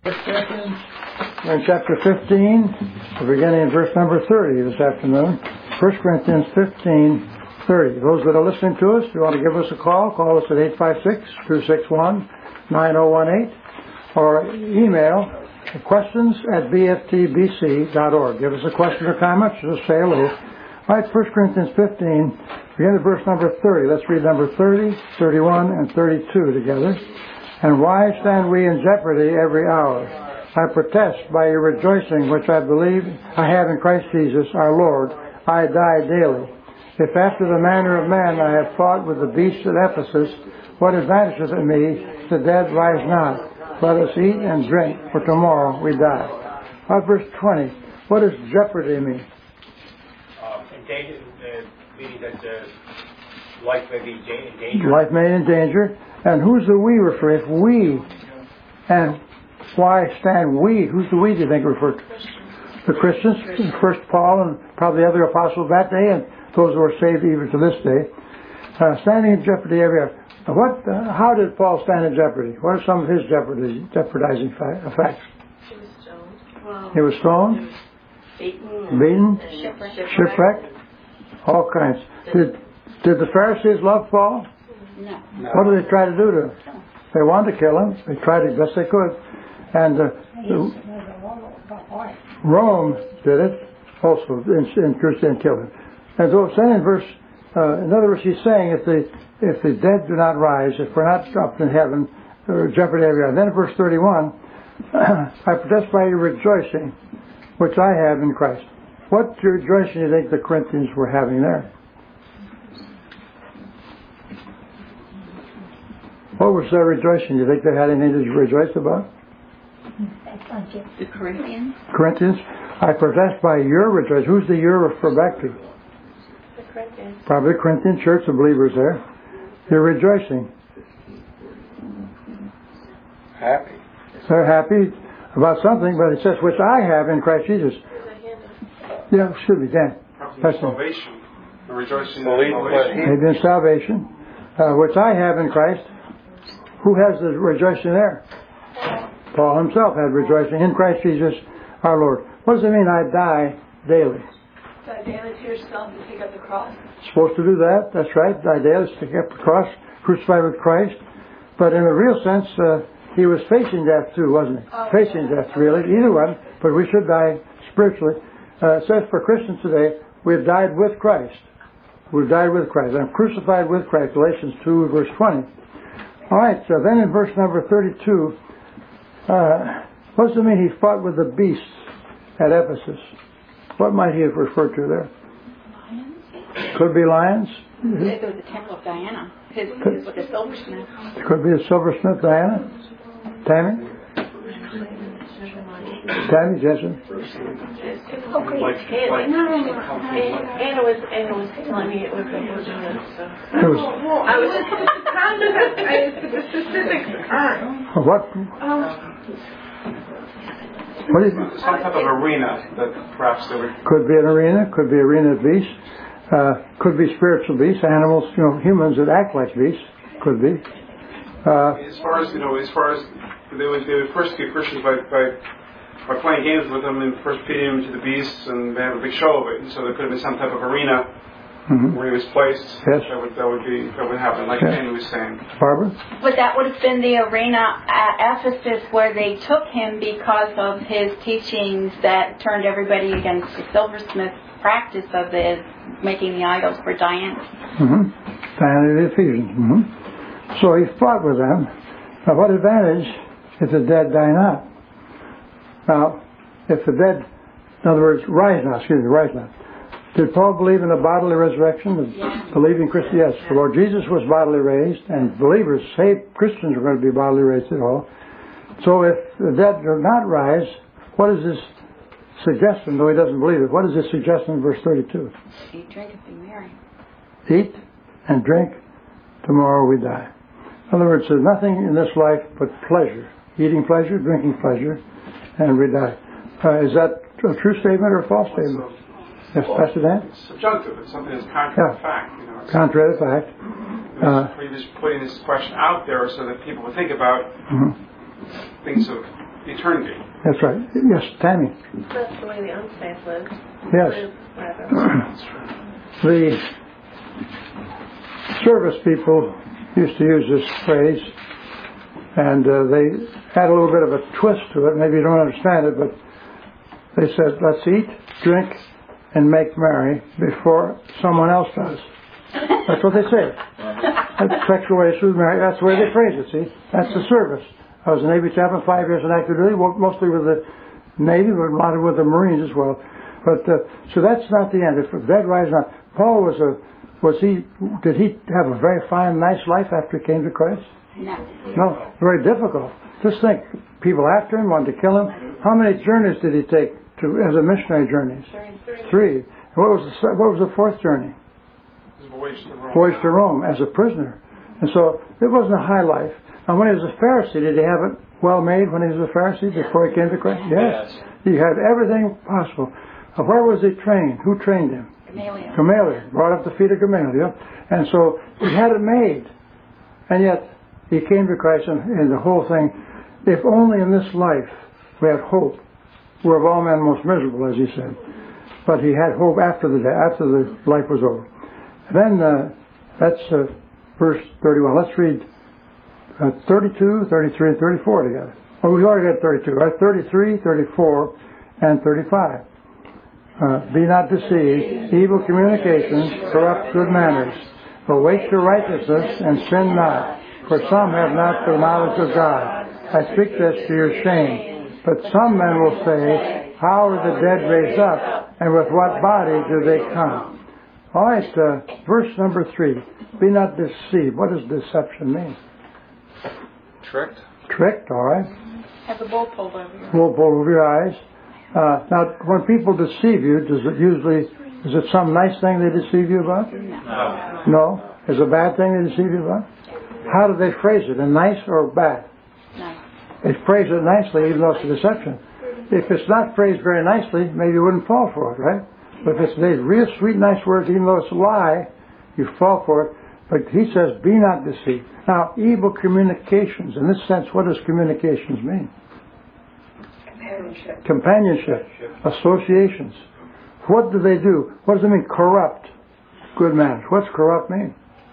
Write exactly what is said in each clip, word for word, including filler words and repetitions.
First Corinthians, we're in chapter fifteen, we're beginning in verse number thirty this afternoon. First Corinthians fifteen, thirty. Those that are listening to us, if you want to give us a call, call us at eight five six, two six one, nine zero one eight or email questions at b f t b c dot org. Give us a question or comment, just say hello. All right, First Corinthians fifteen, begin at verse number thirty. Let's read number thirty, thirty-one, and thirty-two together. And why stand we in jeopardy every hour? I protest by your rejoicing, which I believe I have in Christ Jesus our Lord, I die daily. If after the manner of man I have fought with the beasts at Ephesus, what advantageth it me if the dead rise not? Let us eat and drink, for tomorrow we die. Uh, verse twenty. What does jeopardy mean? Uh, endanger, uh, meaning that uh, life may be in danger. Life may be in danger. And who's the we refer? If we, and why stand we? Who's the we do you think referred to? The Christians, first Paul and probably the other apostles that day, and those who are saved even to this day. Uh, standing in jeopardy every hour. What? Uh, how did Paul stand in jeopardy? What are some of his jeopardy, jeopardizing fa- effects? He was stoned. Well, he was stoned? Beaten. Beaten? Shipwrecked. Shipwrecked? All kinds. Did, did the Pharisees love Paul? No. No. What did they try to do to him? They wanted to kill him. They tried as best they could. And uh, the, Rome did it also, interested in killing him. And so it's saying in verse, uh, in other words, he's saying if the if the dead do not rise, if we're not up in heaven, or jeopardy every hour. Then in verse thirty-one, I protest by your rejoicing, which I have in Christ. What rejoicing do you think the Corinthians were having there? What was their rejoicing? Do you think they had anything to rejoice about? The Corinthians. Corinthians. I protest by your rejoicing. Who's the your refer back to? The Corinthians. Probably the Corinthian church, the believers there. They're rejoicing. Happy. They're happy about something, but it says, which I have in Christ Jesus. Yeah, excuse me, Dan. That's salvation. The rejoicing in salvation. Maybe in salvation. Uh, which I have in Christ. Who has the rejoicing there? Paul himself had rejoicing in Christ Jesus our Lord. What does it mean, I die daily? Die daily to yourself and pick up the cross. Supposed to do that, that's right. Die daily, to pick up the cross, crucified with Christ. But in a real sense, uh, he was facing death too, wasn't he? Oh, facing yeah. death, really. Either one, but we should die spiritually. Uh, it says for Christians today, we've died with Christ. We've died with Christ. I'm crucified with Christ, Galatians two, verse twenty. All right, so then in verse number thirty-two, uh, what does it mean he fought with the beasts at Ephesus? What might he have referred to there? Lions? Could be lions. Mm-hmm. It was the temple of Diana. His, his was the silversmith. Could be a silversmith, Diana. Tammy? Tammy, Jason? Oh, great. Like, no, no, no. Anna was, Anna was telling me it was a business. So. It was, Well, I was just kind of, I, the specifics aren't. what? Um, What is it? Some type of arena that perhaps they would. Could be an arena, could be arena of beasts, uh, could be spiritual beasts, animals, you know, humans that act like beasts, could be. Uh, As far as, you know, as far as they would, they would persecute Christians by, by, by playing games with them and first feeding them to the beasts, and they have a big show of it. And so there could have been some type of arena mm-hmm. where he was placed. Yes. That would, that would be, that would happen, like yes. Annie was saying. Barbara? But that would have been the arena at Ephesus where they took him because of his teachings that turned everybody against the silversmith practice of the making the idols for Diana. Mm-hmm. Diana of the Ephesians. Mm-hmm. So he fought with them. Now what advantage if the dead die not? Now, if the dead, in other words, rise not, excuse me, rise not. Did Paul believe in a bodily resurrection? Yeah. Believe in Christ? Yes. The Lord Jesus was bodily raised, and believers, saved Christians, are going to be bodily raised at all. So if the dead do not rise, what is his suggestion, though he doesn't believe it? What is his suggestion in verse thirty-two? Eat, drink, and be merry. Eat and drink, tomorrow we die. In other words, there's nothing in this life but pleasure. Eating pleasure, drinking pleasure, and we die. Uh, is that a true statement or a false statement? Yes, well, Pastor Dan? It's subjunctive. It's something that's contrary yeah. to fact. You know, contrary to fact. Uh, you're just putting this question out there so that people will think about, mm-hmm. things of eternity. That's right. Yes, Tammy. That's the way the unsaved live. Yes. Live, rather. The service people used to use this phrase, and uh, they had a little bit of a twist to it. Maybe you don't understand it, but they said, let's eat, drink, and make merry before someone else does. That's what they say. That's sexual relations, marriage. That's the way they phrase it, see? That's the service. I was a Navy chaplain, five years in active duty, mostly with the Navy, but a lot with the Marines as well. But, uh, so that's not the end. If dead rise not. Paul was a, was he, did he have a very fine, nice life after he came to Christ? No. No, very difficult. Just think, people after him wanted to kill him. How many journeys did he take to, as a missionary journeys? Three. What was the, what was the fourth journey? Voyage to Rome. Voyage to Rome as a prisoner. And so it wasn't a high life. Now when he was a Pharisee, did he have it well made when he was a Pharisee before he came to Christ? Yes. yes. He had everything possible. Now, where was he trained? Who trained him? Gamaliel. Gamaliel. Brought up the feet of Gamaliel. And so he had it made. And yet he came to Christ and, and the whole thing, if only in this life we had hope, we're of all men most miserable, as he said. But he had hope after the day, after the life was over. Then uh, that's uh, verse thirty-one. Let's read uh, thirty-two, thirty-three, and thirty-four together. Oh, we already got thirty-two, right? thirty-three, thirty-four, and thirty-five. Uh, be not deceived. Evil communications corrupt good manners. Awake to righteousness and sin not. For some have not the knowledge of God. I speak this to your shame. But some men will say, how are the dead raised up? And with what body do they come? All right, uh, verse number three. Be not deceived. What does deception mean? Tricked. Tricked, all right. Have the bull pulled over your eyes. Bull pulled over your eyes. Uh, now, when people deceive you, does it usually, is it some nice thing they deceive you about? No. No? Is it a bad thing they deceive you about? How do they phrase it? In nice or bad? Nice. They phrase it nicely, even though it's a deception. If it's not phrased very nicely, maybe you wouldn't fall for it, right? But if it's these real sweet, nice words, even though it's a lie, you fall for it. But he says, be not deceived. Now, evil communications. In this sense, what does communications mean? Companionship. Companionship. Associations. What do they do? What does it mean? Corrupt good manners. What's corrupt mean?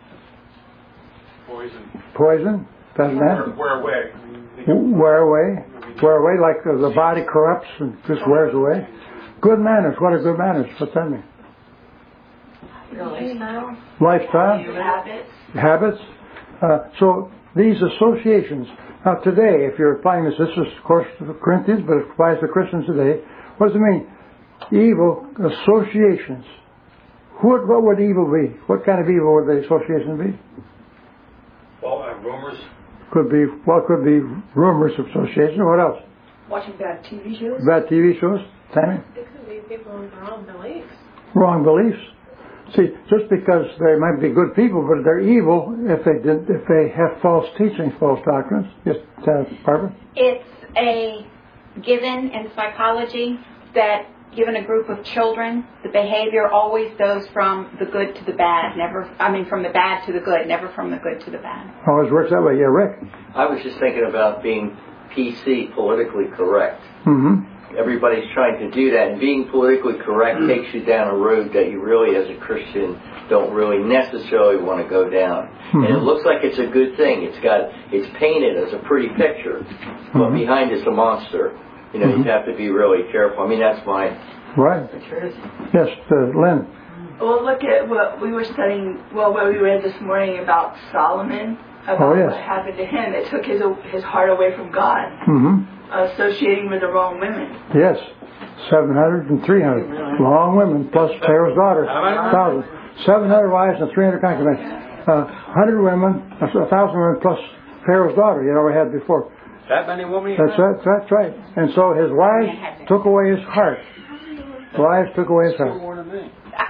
Poison. Poison? Doesn't Wear, that? wear away. Wear away. Wear away like the, the body corrupts and just wears away. Good manners. What are good manners? What's that mean? Lifestyle. Lifestyle. Habits. Habits. Uh, so these associations. Now today, if you're applying this, this is of course to the Corinthians, but it applies to Christians today. What does it mean? Evil associations. What, what would evil be? What kind of evil would the association be? Well, uh, rumors. Could be, well, could be rumors of association. What else? Watching bad T V shows. Bad T V shows. Tammy? It could be people with wrong beliefs. Wrong beliefs. See, just because they might be good people, but they're evil if they did, if they have false teachings, false doctrines. Yes, uh, Barbara? It's a given in psychology that given a group of children, the behavior always goes from the good to the bad, never, I mean from the bad to the good, never from the good to the bad. Always works that way. Yeah, Rick? I was just thinking about being P C, politically correct. Mm-hmm. Everybody's trying to do that, and being politically correct takes you down a road that you really, as a Christian, don't really necessarily want to go down. Mm-hmm. And it looks like it's a good thing. It's got, it's painted as a pretty picture, but mm-hmm. behind it's a monster. You know, mm-hmm. you have to be really careful. I mean, that's my right. Yes, uh, Lynn. Well, look at what we were studying, well, what we read this morning about Solomon, about oh, yes. what happened to him. It took his his heart away from God, mm-hmm. associating with the wrong women. Yes, seven hundred and three hundred. Wrong women, plus Pharaoh's daughter. one thousand. seven hundred wives and three hundred concubines. Uh, one hundred women, one thousand women, plus Pharaoh's daughter, you know, we had before. That many women? That's right, that's right. And so his wives took away his heart. Wives took away his heart. More than me.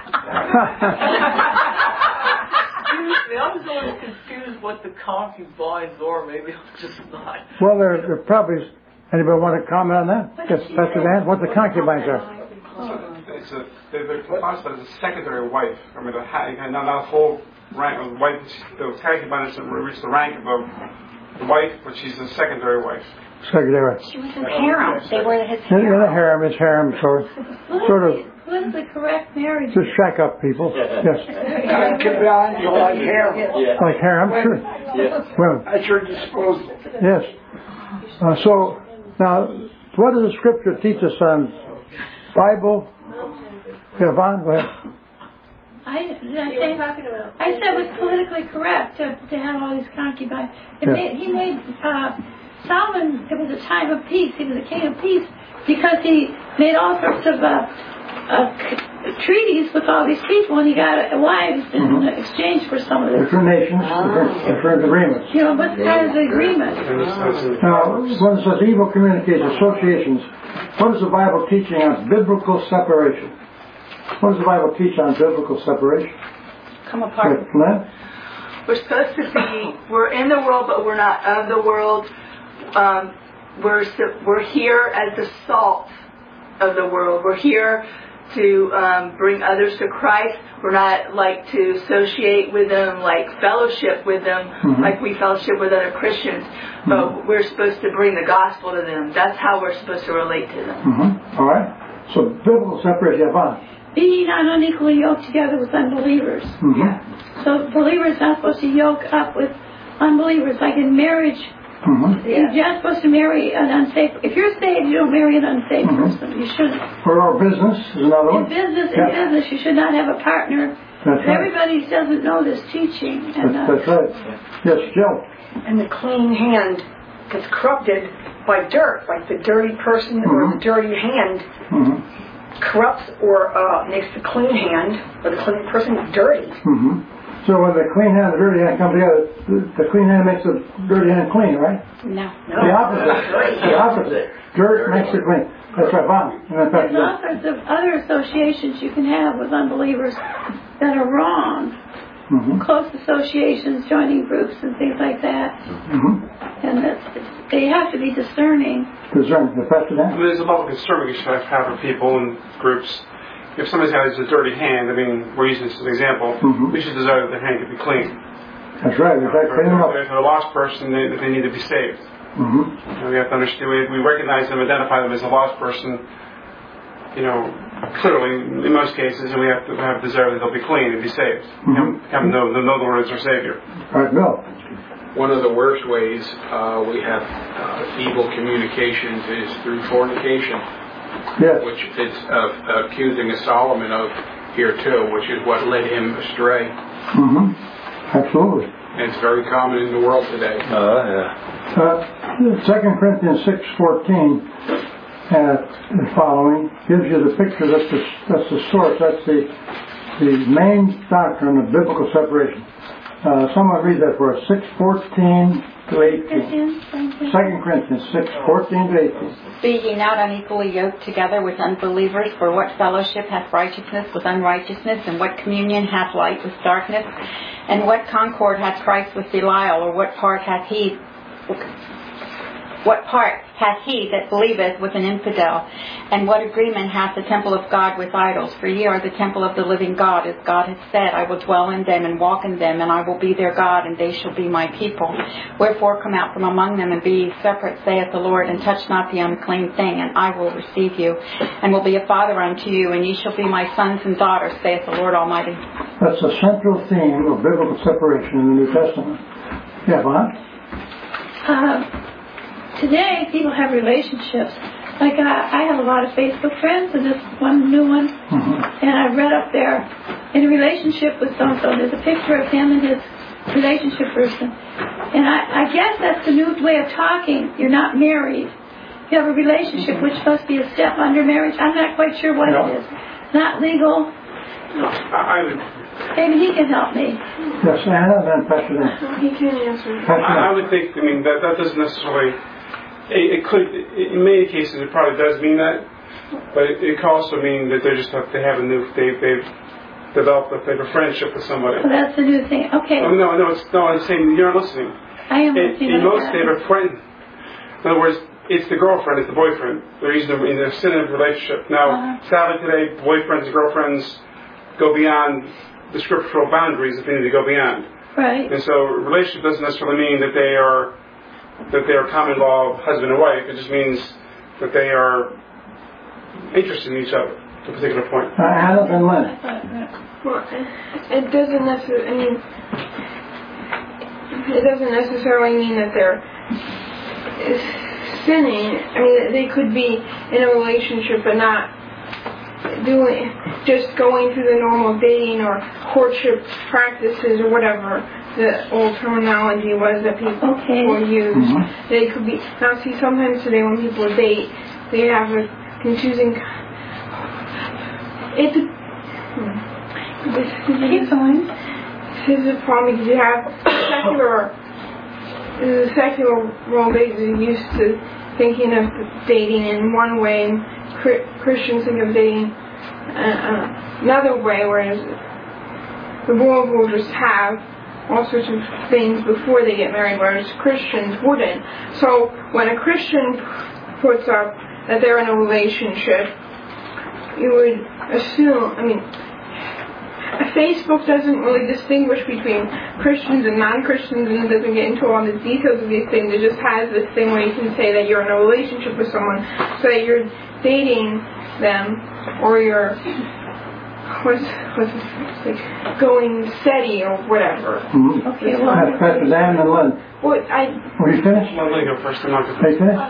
Me, I was always confused what the concubines are. Maybe I'm just not. Well, they're, they're probably. Anybody want to comment on that? Yes, Pastor Dan. What the concubines are? It's a, they're, they're classified as a secondary wife. I mean, the, not, not a whole rank of wife. The concubines reach the rank of a the wife, but she's a secondary wife. Secondary. She was in harem. They were his In in a harem. harem, it's harem, sort, sort of What is the correct marriage? to shack up people. Yes. Concubine, you like harem. Yeah. Like harem, sure. Yeah. Well, At your disposal. yes. Uh, so, now, what does the scripture teach us on Bible? Yvonne, go ahead. I, did I, say, I said it was politically correct to, to have all these concubines. It Yeah. made, he made uh, Solomon, it was a time of peace. He was a king of peace because he made all sorts of uh, uh, c- treaties with all these people, and he got wives in Mhm. exchange for some of this. Different nations, different, different agreements. You know, what's kind of the agreement? And this- this is- Now, when it says evil communications, associations, what is the Bible teaching on biblical separation? What does the Bible teach on biblical separation? Come apart. Good. Lynn? We're supposed to be, we're in the world, but we're not of the world. Um, we're, su- we're here as the salt of the world. We're here to um, bring others to Christ. We're not like to associate with them, like fellowship with them, Mhm. like we fellowship with other Christians. But we're supposed to bring the gospel to them. That's how we're supposed to relate to them. Mm-hmm. All right. So biblical separation, Yvonne. Be ye not unequally yoked together with unbelievers. Mm-hmm. So believers not supposed to yoke up with unbelievers, like in marriage. Mm-hmm. You're not supposed to marry an unsafe. If you're saved, you don't marry an unsafe Mhm. person. You shouldn't. For our business is another In one. business, in Yeah. business, you should not have a partner. That's right. Everybody doesn't know this teaching, and That's, uh, that's right. Yes, Jill. And the clean hand gets corrupted by dirt, like the dirty person or the Mhm. dirty hand Mm-hmm. corrupts or uh, makes the clean hand or the clean person dirty. Mm-hmm. So when the clean hand and the dirty hand come together, the, the clean hand makes the dirty hand clean, right? No. No, The opposite. The opposite. Dirt makes it clean. That's right, Bob. And then there's Pastor all John. sorts of other associations you can have with unbelievers that are wrong. Mm-hmm. Close associations, joining groups, and things like that. Mm-hmm. And that's, they have to be discerning. Discern. The Pastor I Dan. mean, there's a level of concern we should have for people and groups. If somebody has a dirty hand, I mean, we're using this as an example, Mhm. we should desire that their hand to be clean. That's right. In fact, clean them up. If they're a lost person, they, they need to be saved. Mm-hmm. And we have to understand, we, we recognize them, identify them as a lost person, you know, clearly, in most cases, and we have to have desire that they'll be clean and be saved. Mhm. Come to know, know the Lord as their Savior. All right, Bill. One of the worst ways uh, we have uh, evil communications is through fornication, Yes. which is uh, accusing of Solomon of here too, which is what led him astray. Mm-hmm. Absolutely. And it's very common in the world today. Oh, yeah. Uh, Second Corinthians six fourteen uh, and following gives you the picture. That's the, that's the source. That's the the main doctrine of biblical separation. Uh, someone read that for us. six fourteen to eighteen. Second Corinthians six fourteen to eighteen. Be ye not unequally yoked together with unbelievers, for what fellowship hath righteousness with unrighteousness, and what communion hath light with darkness, and what concord hath Christ with Belial, or what part hath he what part hath he that believeth with an infidel, and what agreement hath the temple of God with idols? For ye are the temple of the living God, as God hath said, I will dwell in them and walk in them, and I will be their God, and they shall be my people. Wherefore come out from among them, and be ye separate, saith the Lord, and touch not the unclean thing, and I will receive you, and will be a father unto you, and ye shall be my sons and daughters, saith the Lord Almighty. That's the central theme of biblical separation in the New Testament. Yeah, Vaughn? Uh, Today, people have relationships. Like, uh, I have a lot of Facebook friends, and this one new one, Mm-hmm. and I read up there, in a relationship with so-and-so, there's a picture of him and his relationship person. And I, I guess that's the new way of talking. You're not married. You have a relationship, which must be a step under marriage. I'm not quite sure what No. it is. Not legal. No, I, I would, Maybe he can help me. Yes, Anna, and then Pastor Dan. He can answer. Pastor I, I Dan. would think, I mean, that, that doesn't necessarily, it, it could, in many cases, it probably does mean that, but it, it could also mean that they just have, they have a new, they, they've developed a, they have a friendship with somebody. So that's the new thing. Okay. Oh, no, no, it's, no, I'm saying you're not listening. I am In, listening. in most, they have a friend. In other words, it's the girlfriend, it's the boyfriend. They're using them in a synonym relationship. Now, Uh-huh. sadly today, boyfriends and girlfriends go beyond the scriptural boundaries that they need to go beyond. Right. And so, a relationship doesn't necessarily mean that they are that they are common law husband and wife. It just means that they are interested in each other to a particular point. Uh, Alice and Lynn. Well, it doesn't necessarily, I mean, it doesn't necessarily mean that they're sinning. I mean, they could be in a relationship but not doing, just going through the normal dating or courtship practices or whatever the old terminology was that people Okay. will use. Mm-hmm. They could be, now see, sometimes today when people date, they have a confusing, it's a, Keep going. this is a problem because you have secular, the secular world is used to thinking of dating in one way, and Christians think of dating uh, another way, whereas the world will just have all sorts of things before they get married, whereas Christians wouldn't. So when a Christian puts up that they're in a relationship, you would assume, I mean, Facebook doesn't really distinguish between Christians and non-Christians, and it doesn't get into all the details of these things. It just has this thing where you can say that you're in a relationship with someone, so that you're dating them, or you're what's, what's like going steady or whatever. Mm-hmm. Okay, well, That's Pastor Dan and Lynn. Well, I. Were you finished? I'm going to go first. I'm not going to Are you finished?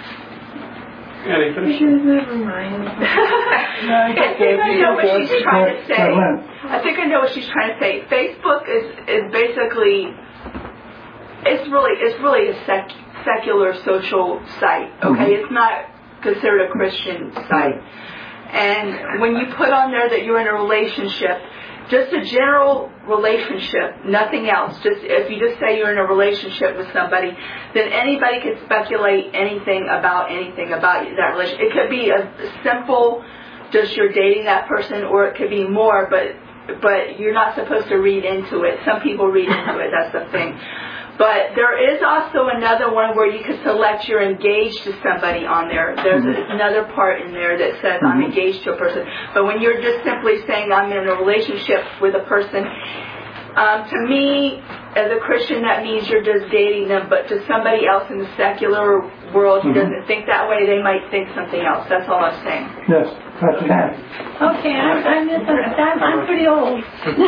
Yeah, you finished? Never mind. I think I know what she's trying to say. Lynn. I think I know what she's trying to say. Facebook is, is basically, it's really it's really a sec, secular social site. Okay, Mm-hmm. it's not considered a Christian site. And when you put on there that you're in a relationship, just a general relationship, nothing else. Just if you just say you're in a relationship with somebody, then anybody can speculate anything about anything about that relationship. It could be a simple, just you're dating that person, or it could be more, but but you're not supposed to read into it. Some people read into it. That's the thing. But there is also another one where you can select you're engaged to somebody on there. There's another part in there that says I'm engaged to a person. But when you're just simply saying I'm in a relationship with a person, um, to me, as a Christian, that means you're just dating them. But to somebody else in the secular world who Mm-hmm. doesn't think that way, they might think something else. That's all I'm saying. Yes, Pastor Dan. Okay, I'm, I'm, I'm, I'm pretty old.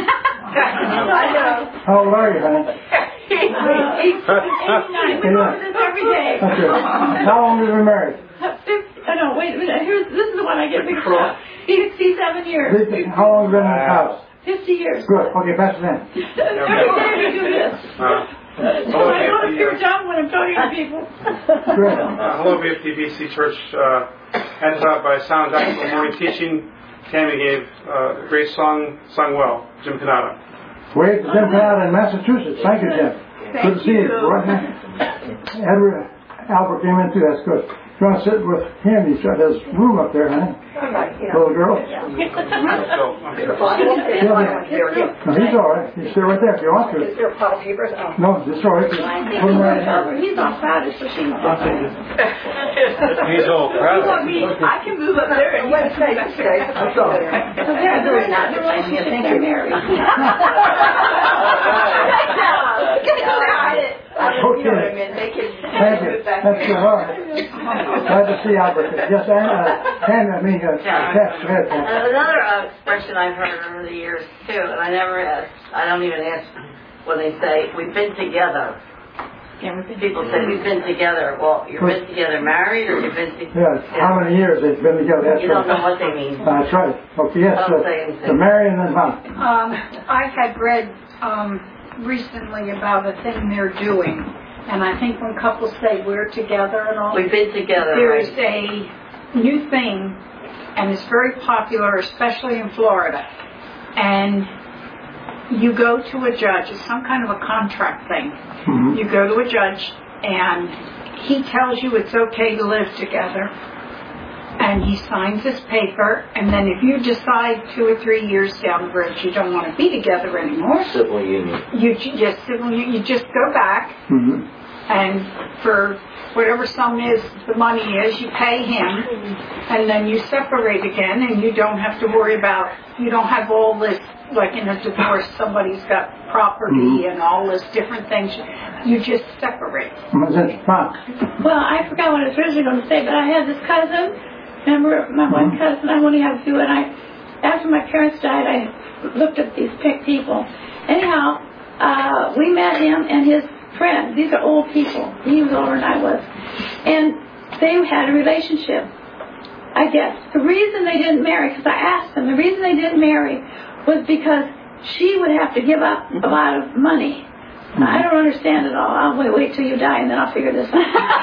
I know. How old are you, honey? Uh, eighty-nine. We go over this every day. Okay. How long have you been married? fifty, oh no, wait a minute. Here's, this is the one I get mixed up. sixty-seven years. How long have you been in the house? fifty years. Good. Okay, Pastor Dan. Every day we do this. Uh, So I don't appear dumb when I'm talking to people. Good. Uh, hello, B F T B C Church. Uh, headed up by Sound Gospel Morning Teaching. Tammy gave uh, a great song, sung well. Jim Canada. Wade to Jim Canada in Massachusetts. Thank you, Jim. Thank Good to see you. you. Right now. Edward Albert came in too. That's good. You want to sit with him? He's got his room up there, honey. Little girl. So, okay. No, he's all right. He's still right there if you want to. Is there a pot of papers? Oh. No, it's all right. Put him right here. He's all crowded, so she's He's all You want me? I can move up there and you can stay back there. That's all. So they're, they're not in a relationship, they're married. You know what I mean? They can Thank you. move back That's good. there. All right. Glad to see Albert. Yes, and uh, Tammy, I mean, uh, Tess, go ahead, Tess. Another uh, expression I've heard over the years too, and I never ask, I don't even ask when they say, we've been together. People say, we've been together. Well, you've been together married, or you've been together? Yes, how many years they've been together? That's You don't know right. what they mean. That's right. Okay, yes, Don't uh, say anything. the Mary and then Mom. Um, I had read um, recently about a thing they're doing, and I think when couples say we're together and all, We've been together, there's right? a new thing, and it's very popular, especially in Florida. And you go to a judge, it's some kind of a contract thing. Mm-hmm. You go to a judge, and he tells you it's okay to live together. And he signs this paper, and then if you decide two or three years down the road you don't want to be together anymore, Civil union. you ju- just civil, you, you just go back Mm-hmm. and for whatever sum is, the money is, you pay him, and then you separate again, and you don't have to worry about, you don't have all this, like in a divorce, somebody's got property mm-hmm. and all this different things. You just separate. Well, I forgot what I was originally going to say, but I had this cousin, remember my one mm-hmm. cousin, I only have a few, and I, after my parents died, I looked at these pick people. Anyhow, uh, we met him and his friend. These are old people. He was older than I was. And they had a relationship, I guess. The reason they didn't marry, because I asked them, the reason they didn't marry was because she would have to give up a lot of money. Mm-hmm. I don't understand it all. I'll wait, wait till you die and then I'll figure this out.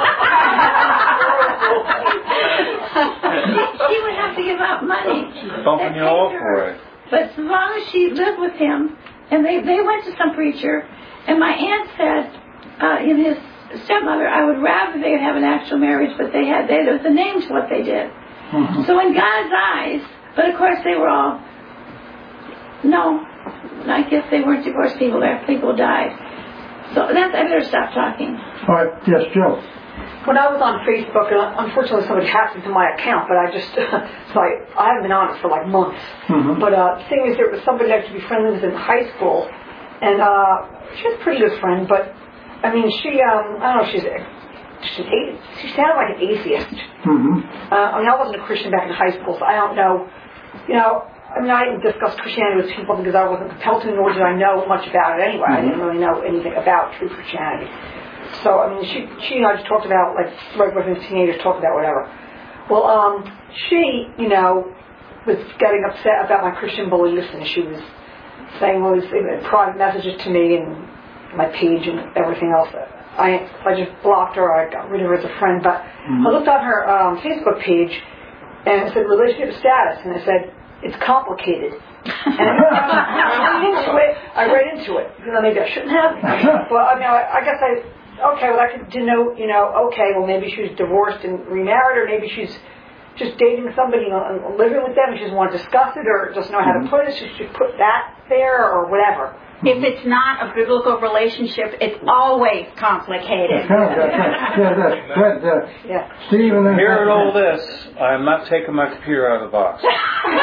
she, she would have to give up money. She's bumping you off for it. But as long as she lived with him, and they, they went to some preacher, and my aunt said, uh, in his stepmother, I would rather they have an actual marriage, but they had, they, there was a name to what they did. Mm-hmm. So in God's eyes, but of course they were all, no, I guess they weren't divorced people there, people died. So that's, I better stop talking. All right, yes, Joe. When I was on Facebook, and unfortunately somebody hacked into my account, but I just, so I, I haven't been on it for like months. Mm-hmm. But uh, the thing is, there was somebody I used to be friends with in high school, and uh, she was a pretty good friend, but, I mean, she, um, I don't know, she's, she's she sounded like an atheist. Mm-hmm. Uh, I mean, I wasn't a Christian back in high school, so I don't know, you know, I mean, I didn't discuss Christianity with people because I wasn't compelled to, nor did I know much about it anyway. Mm-hmm. I didn't really know anything about true Christianity. So, I mean, she she and I just talked about, like, right when teenagers talked about whatever. Well, um, she, you know, was getting upset about my Christian beliefs, and she was saying all these private messages to me and my page and everything else. I I just blocked her. I got rid of her as a friend. But mm-hmm. I looked on her um, Facebook page, and it said relationship status, and it said it's complicated. And I read into it. I read into it. You know, maybe I shouldn't have. Well, I mean, I, I guess I. Okay, well, I could denote, you know, okay, well, maybe she's divorced and remarried, or maybe she's just dating somebody and living with them and she doesn't want to discuss it or doesn't know how to put it, so she should put that there or whatever. If it's not a biblical relationship, it's always complicated. yeah, yeah, right, uh, yeah. Steve, and then hearing all this, I'm not taking my computer out of the box. But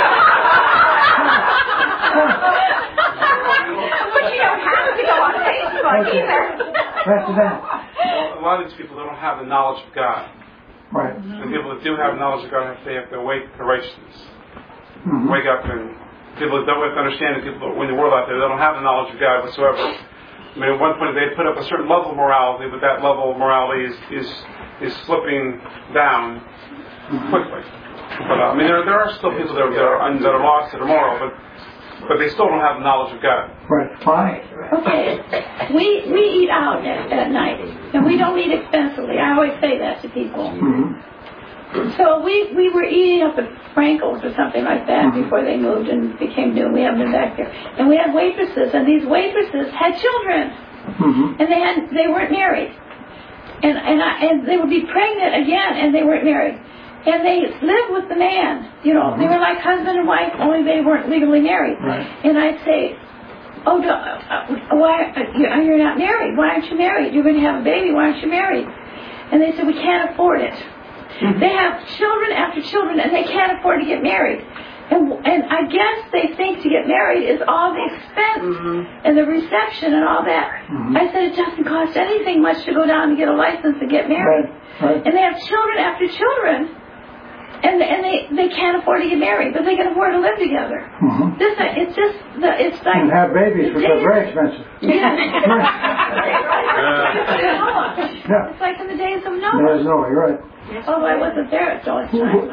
you don't have to go on Facebook okay. either. After that. A lot of these people don't have the knowledge of God. Right. The people that do have knowledge of God, they have to wake to righteousness. Mm-hmm. Wake up, and people that don't have to understand, the people that win the world out there, they don't have the knowledge of God whatsoever. I mean, at one point they put up a certain level of morality, but that level of morality is is, is slipping down quickly. But uh, I mean, there there are still people that are that are, that are lost, that are moral, but but they still don't have the knowledge of God. Right. Fine. Okay. We we eat out at, at night, and we don't eat expensively. I always say that to people. Mm-hmm. So we, we were eating up at Frankel's or something like that mm-hmm. before they moved and became new. We haven't been back there. And we had waitresses, and these waitresses had children, mm-hmm. and they had they weren't married, and and I, and they would be pregnant again, and they weren't married. And they lived with the man, you know. Mm-hmm. They were like husband and wife, only they weren't legally married. Right. And I'd say, "Oh, do, uh, why uh, you're not married? Why aren't you married? You're going to have a baby. Why aren't you married?" And they said, "We can't afford it." Mm-hmm. They have children after children, and they can't afford to get married. And and I guess they think to get married is all the expense mm-hmm. and the reception and all that. Mm-hmm. I said it doesn't cost anything much to go down and get a license and get married. Right. Right. And they have children after children. And and they, they can't afford to get married, but they can afford to live together. Mm-hmm. This it's just the it's like and have babies, which are very expensive. Yeah. yeah. It's like in the days of Noah. There's Noah, you're right. Oh, I wasn't there at Noah's time.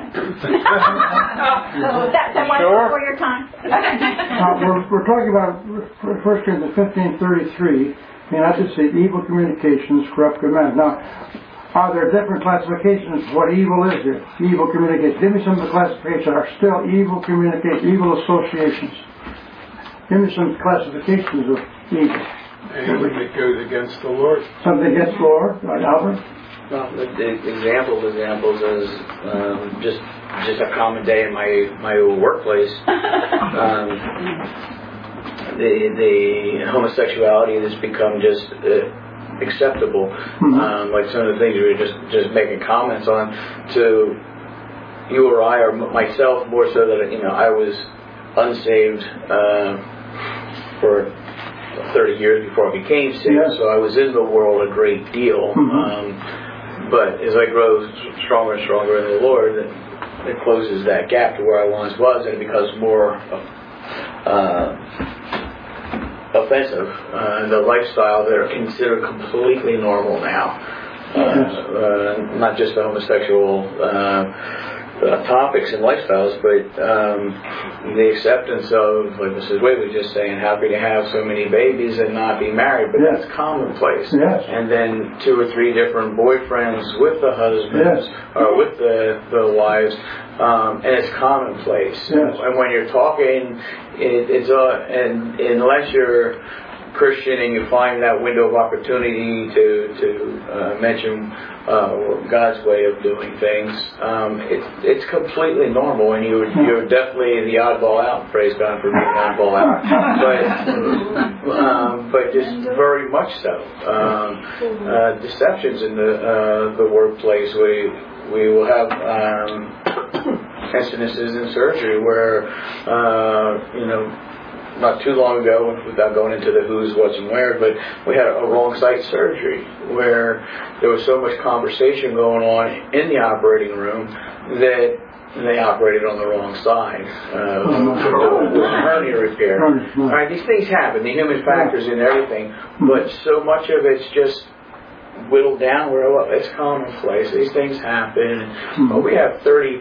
oh, that that was sure. before your time. uh, we're we're talking about First Corinthians fifteen thirty-three. I mean, I should say evil communications corrupt good men. Now. Are there different classifications of what evil is here? Evil communication. Give me some of the classifications that are still evil communication, evil associations. Give me some classifications of evil. Anything that goes against the Lord. Something against the Lord, right, Albert? Well, the, the example of examples is um, just just a common day in my my workplace. um, the the homosexuality has become just. Uh, acceptable. Mm-hmm. Um, like some of the things we were just just making comments on, to you or I or myself more so that you know I was unsaved uh, for thirty years before I became saved, yes. So I was in the world a great deal. Mm-hmm. Um, but as I grow stronger and stronger in the Lord, it, it closes that gap to where I once was, and it becomes more uh, offensive. Uh, the lifestyle that are considered completely normal now. Uh, uh, not just the homosexual uh, uh, topics and lifestyles, but um, the acceptance of, like Missus Wade was just saying, how can you have so many babies and not be married? But yes. That's commonplace. Yes. And then two or three different boyfriends with the husbands, yes. or with the, the wives, um, and it's commonplace. Yes. And when you're talking, it, it's uh, and unless you're Christian and you find that window of opportunity to to uh, mention uh, God's way of doing things, um, it's it's completely normal, and you you're definitely the oddball out. Praise God for being an oddball out, but um, but just very much so. Um, uh, deceptions in the uh, the workplace. We we will have um, incidences in surgery where uh, you know. Not too long ago, without going into the who's, what's, and where, but we had a wrong site surgery where there was so much conversation going on in the operating room that they operated on the wrong side. Uh, with hernia repair. All right, these things happen. The human factors in everything, but so much of it's just whittled down where well, it's commonplace. These things happen. Well, we have thirty.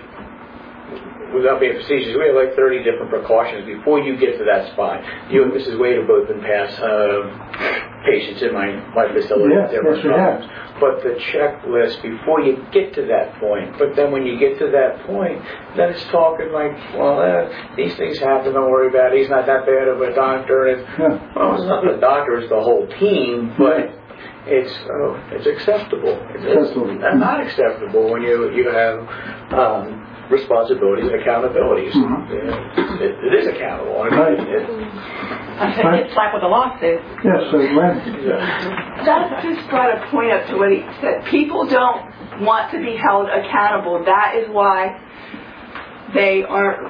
Without being facetious, we have like thirty different precautions before you get to that spot. You and Missus Wade have both been past uh, patients in my, my facility yes, at different yes, times. But the checklist before you get to that point, but then when you get to that point, then it's talking like, well, uh, these things happen, don't worry about it. He's not that bad of a doctor. And it's, yeah. Well, it's not the doctor, it's the whole team, but it's oh, it's acceptable. It's, it's not acceptable when you, you have... Um, responsibilities and accountabilities. Mm-hmm. Yeah, it, it is accountable. I mean, right. It, right. It's like with a lawsuit. Yes, so when... That just brought a point up to what he said. People don't want to be held accountable. That is why they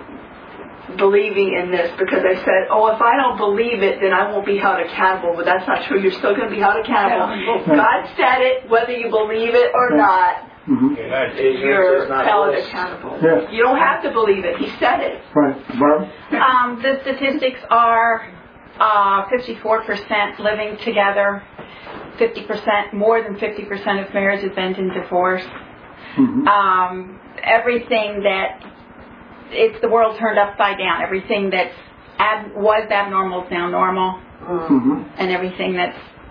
aren't believing in this, because they said, oh, if I don't believe it, then I won't be held accountable. But that's not true. You're still going to be held accountable. Yeah. God said it, whether you believe it or yeah. not. Mm-hmm. You're held accountable. Yes. You don't have to believe it. He said it. Right. Barb? Um, the statistics are uh, fifty-four percent living together, fifty percent, more than fifty percent of marriages end in divorce. Mm-hmm. Um, everything that, it's the world turned upside down. Everything that ab, was abnormal is now normal. Mm-hmm. And everything that's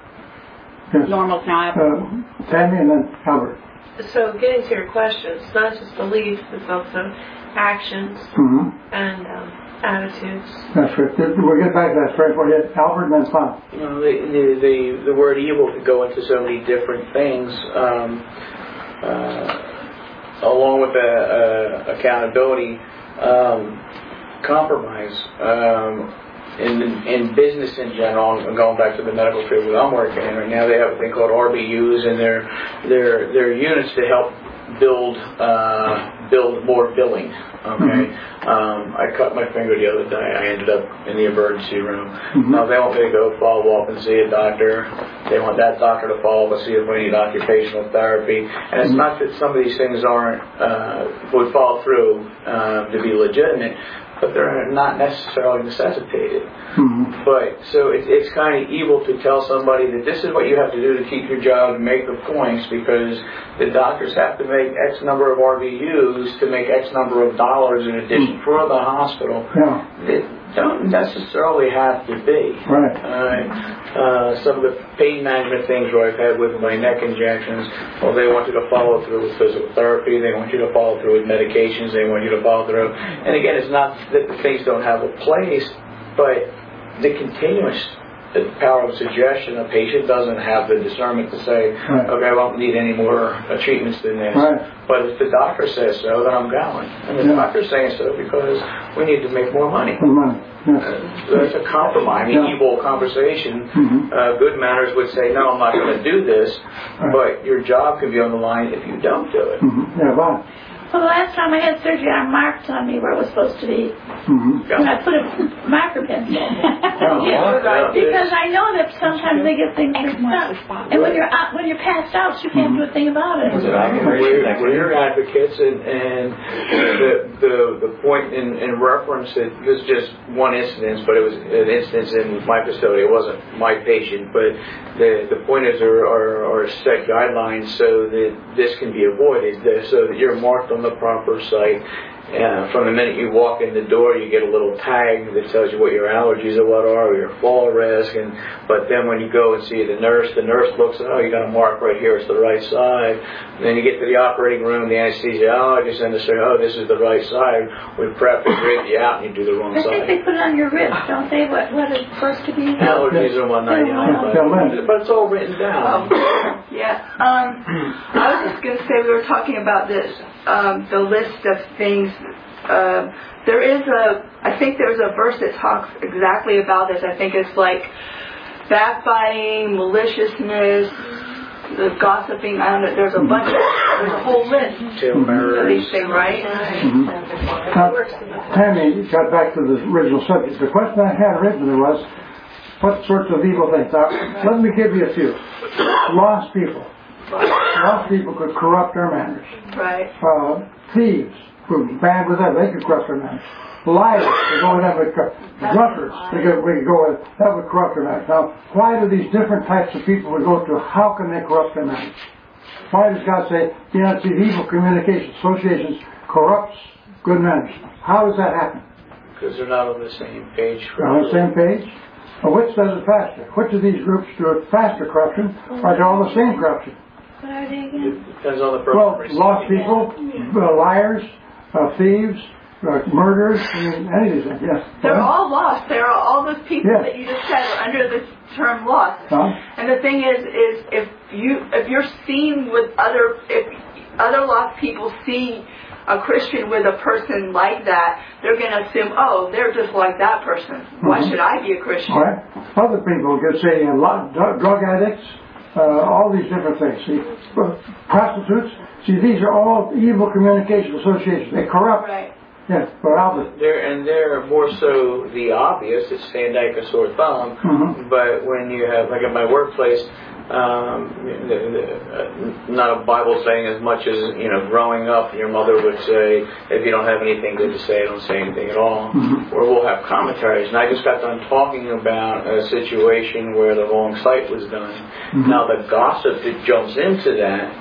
yes. normal is now abnormal. Uh, Tammy and then Albert. So getting to your question, it's not just beliefs, it's also actions mm-hmm. and um, attitudes. That's right. We'll get back to that straight for you. Albert and then Tom. You know, the, the, the, the word evil could go into so many different things. Um, uh, along with the, uh, accountability, um, compromise. Um, In, in business in general, I'm going back to the medical field that I'm working in right now, they have a thing called R B Us, and they're, they're, they're units to help build uh, build more billing. Okay, mm-hmm. um, I cut my finger the other day. I ended up in the emergency room. Mm-hmm. Now they want me to go follow up and see a doctor. They want that doctor to follow up and see if we need occupational therapy. And it's mm-hmm. not that some of these things aren't uh, would fall through uh, to be legitimate, but they're not necessarily necessitated. Mm-hmm. But so it, it's kind of evil to tell somebody that this is what you have to do to keep your job and make the points, because the doctors have to make X number of R V Us to make X number of dollars in addition mm-hmm. for the hospital. Yeah. It don't necessarily have to be. Right. Uh, uh, some of the pain management things where I've had with my neck injections, well, they want you to follow through with physical therapy, they want you to follow through with medications, they want you to follow through. And again, it's not that the things don't have a place, but the continuous the power of suggestion. A patient doesn't have the discernment to say, right. okay, I won't need any more uh, treatments than this. Right. But if the doctor says so, then I'm going. And the Yeah. doctor's saying so because we need to make more money. More money. Yes. Uh, so that's a compromise, an Yeah. evil conversation. Mm-hmm. Uh, good manners would say, no, I'm not going to do this. Right. But your job could be on the line if you don't do it. Mm-hmm. Yeah, Bob. Well, the last time I had surgery, I marked on me where it was supposed to be. Mm-hmm. And I put a marker pencil. Oh, yeah, yeah. because I know that sometimes they get things mixed up. And when you're out, when you're passed out, you can't do a thing about it. We're, we're advocates, and, and the, the the point in, in reference, it was just one instance, but it was an instance in my facility. It wasn't my patient, but the the point is there are, are set guidelines so that this can be avoided, so that you're marked on the proper site. Uh, from the minute you walk in the door, you get a little tag that tells you what your allergies are, what are, your fall risk, and but then when you go and see the nurse, the nurse looks at, oh, you got a mark right here, it's the right side. And then you get to the operating room, the anesthesiologist and they say, oh, this is the right side. We prep and grade you out, and you do the wrong I think side. they put it on your wrist, don't they? What what it's supposed to be? Allergies are one ninety-nine, but, but it's all written down. Yeah. Um, I was just going to say we were talking about this, um, the list of things. Uh, there is a, I think there's a verse that talks exactly about this. I think it's like backbiting, maliciousness, the gossiping. I don't know. There's a bunch of, there's a whole list of these things, right? Mm-hmm. Now, Tammy got back to the original subject. The question I had originally was, what sorts of evil things? Now, let me give you a few. Lost people. Lost people could corrupt their manners. Right. Uh, thieves, who bad with that, they could corrupt their manners. Liars, they go with that would corrupt. Drunkards, they could, we could go with that would corrupt their manners. Now, why do these different types of people we go through? How can they corrupt their manners? Why does God say the United States Evil Communication Associations corrupts good manners? How does that happen? Because they're not on the same page. They're on the same page? Well, which does it faster? Which of these groups do it faster corruption, or are they all the same corruption? What are they again? It depends on the person. Well, lost people, uh, liars, uh, thieves, uh, murderers, I mean, any of these things, yes. They're all lost. They're all, all those people Yes. that you just said are under this term lost. Huh? And the thing is, is if you if you're seen with other if other lost people see a Christian with a person like that, they're going to assume, oh, they're just like that person. Why Mm-hmm. should I be a Christian? All right. Other people could say a lot, drug, drug addicts, uh, all these different things. See, uh, prostitutes. See, these are all evil communication associations. They corrupt. Right. Yes, but obvious. They're, and they're more so the obvious, it's stand like a sore thumb. Mm-hmm. But when you have, like at my workplace, um, the, the, uh, not a Bible saying as much as, you know, growing up, your mother would say, if you don't have anything good to say, don't say anything at all. Mm-hmm. Or we'll have commentaries. And I just got done talking about a situation where the wrong site was done. Mm-hmm. Now the gossip that jumps into that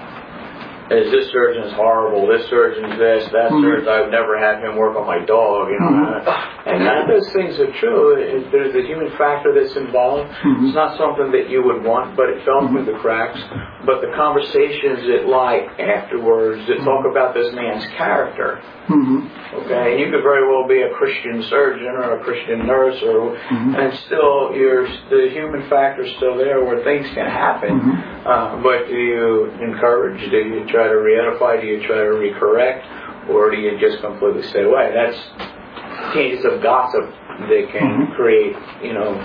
is this surgeon's horrible, this surgeon's this, that mm-hmm. surgeon, I would never have him work on my dog, you know. Mm-hmm. And none of those things are true. It, there's a human factor that's involved. Mm-hmm. It's not something that you would want, but it fell through the cracks. But the conversations that lie afterwards that talk about this man's character, Mm-hmm. okay, and you could very well be a Christian surgeon or a Christian nurse, or mm-hmm. and still you're, the human factor's still there where things can happen. Mm-hmm. Uh, but do you encourage? Do you try to re-edify? Do you try to re-correct? Or do you just completely stay away? That's changes of gossip that can mm-hmm. create, you know,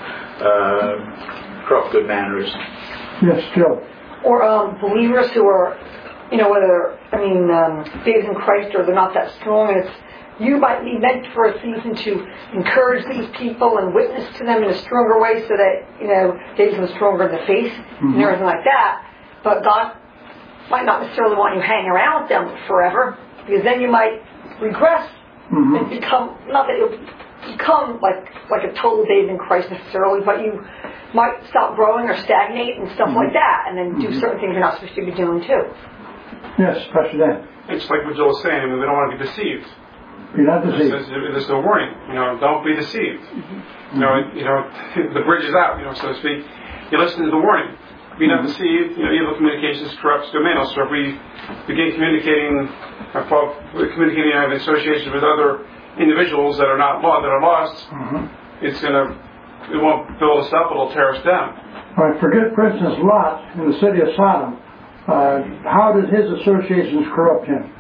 uh, corrupt good manners. Yes, still. Or um, believers who are, you know, whether, I mean, um, faith in Christ or they're not that strong, and it's, you might be meant for a season to encourage these people and witness to them in a stronger way so that, you know, they become stronger in the faith mm-hmm. and everything like that. But God might not necessarily want you hanging around with them forever, because then you might regress mm-hmm. and become, not that you'll become like like a total babe in Christ necessarily, but you might stop growing or stagnate and stuff mm-hmm. like that, and then do mm-hmm. certain things you're not supposed to be doing too. Yes, Pastor Dan. It's like what Joel's saying. I mean, we don't want to be deceived. Be not deceived. There's, there's no warning. You know, don't be deceived. Mm-hmm. You know, you know, the bridge is out. You know, so to speak. You listen to the warning. Be not mm-hmm. deceived. You know, evil communications corrupts good manners. So if we begin communicating, uh, communicating in association with other individuals that are not law, that are lost, mm-hmm. it's going to it won't build us up, it'll tear us down. All right, forget, for instance, Lot in the city of Sodom. Uh, how did his associations corrupt him?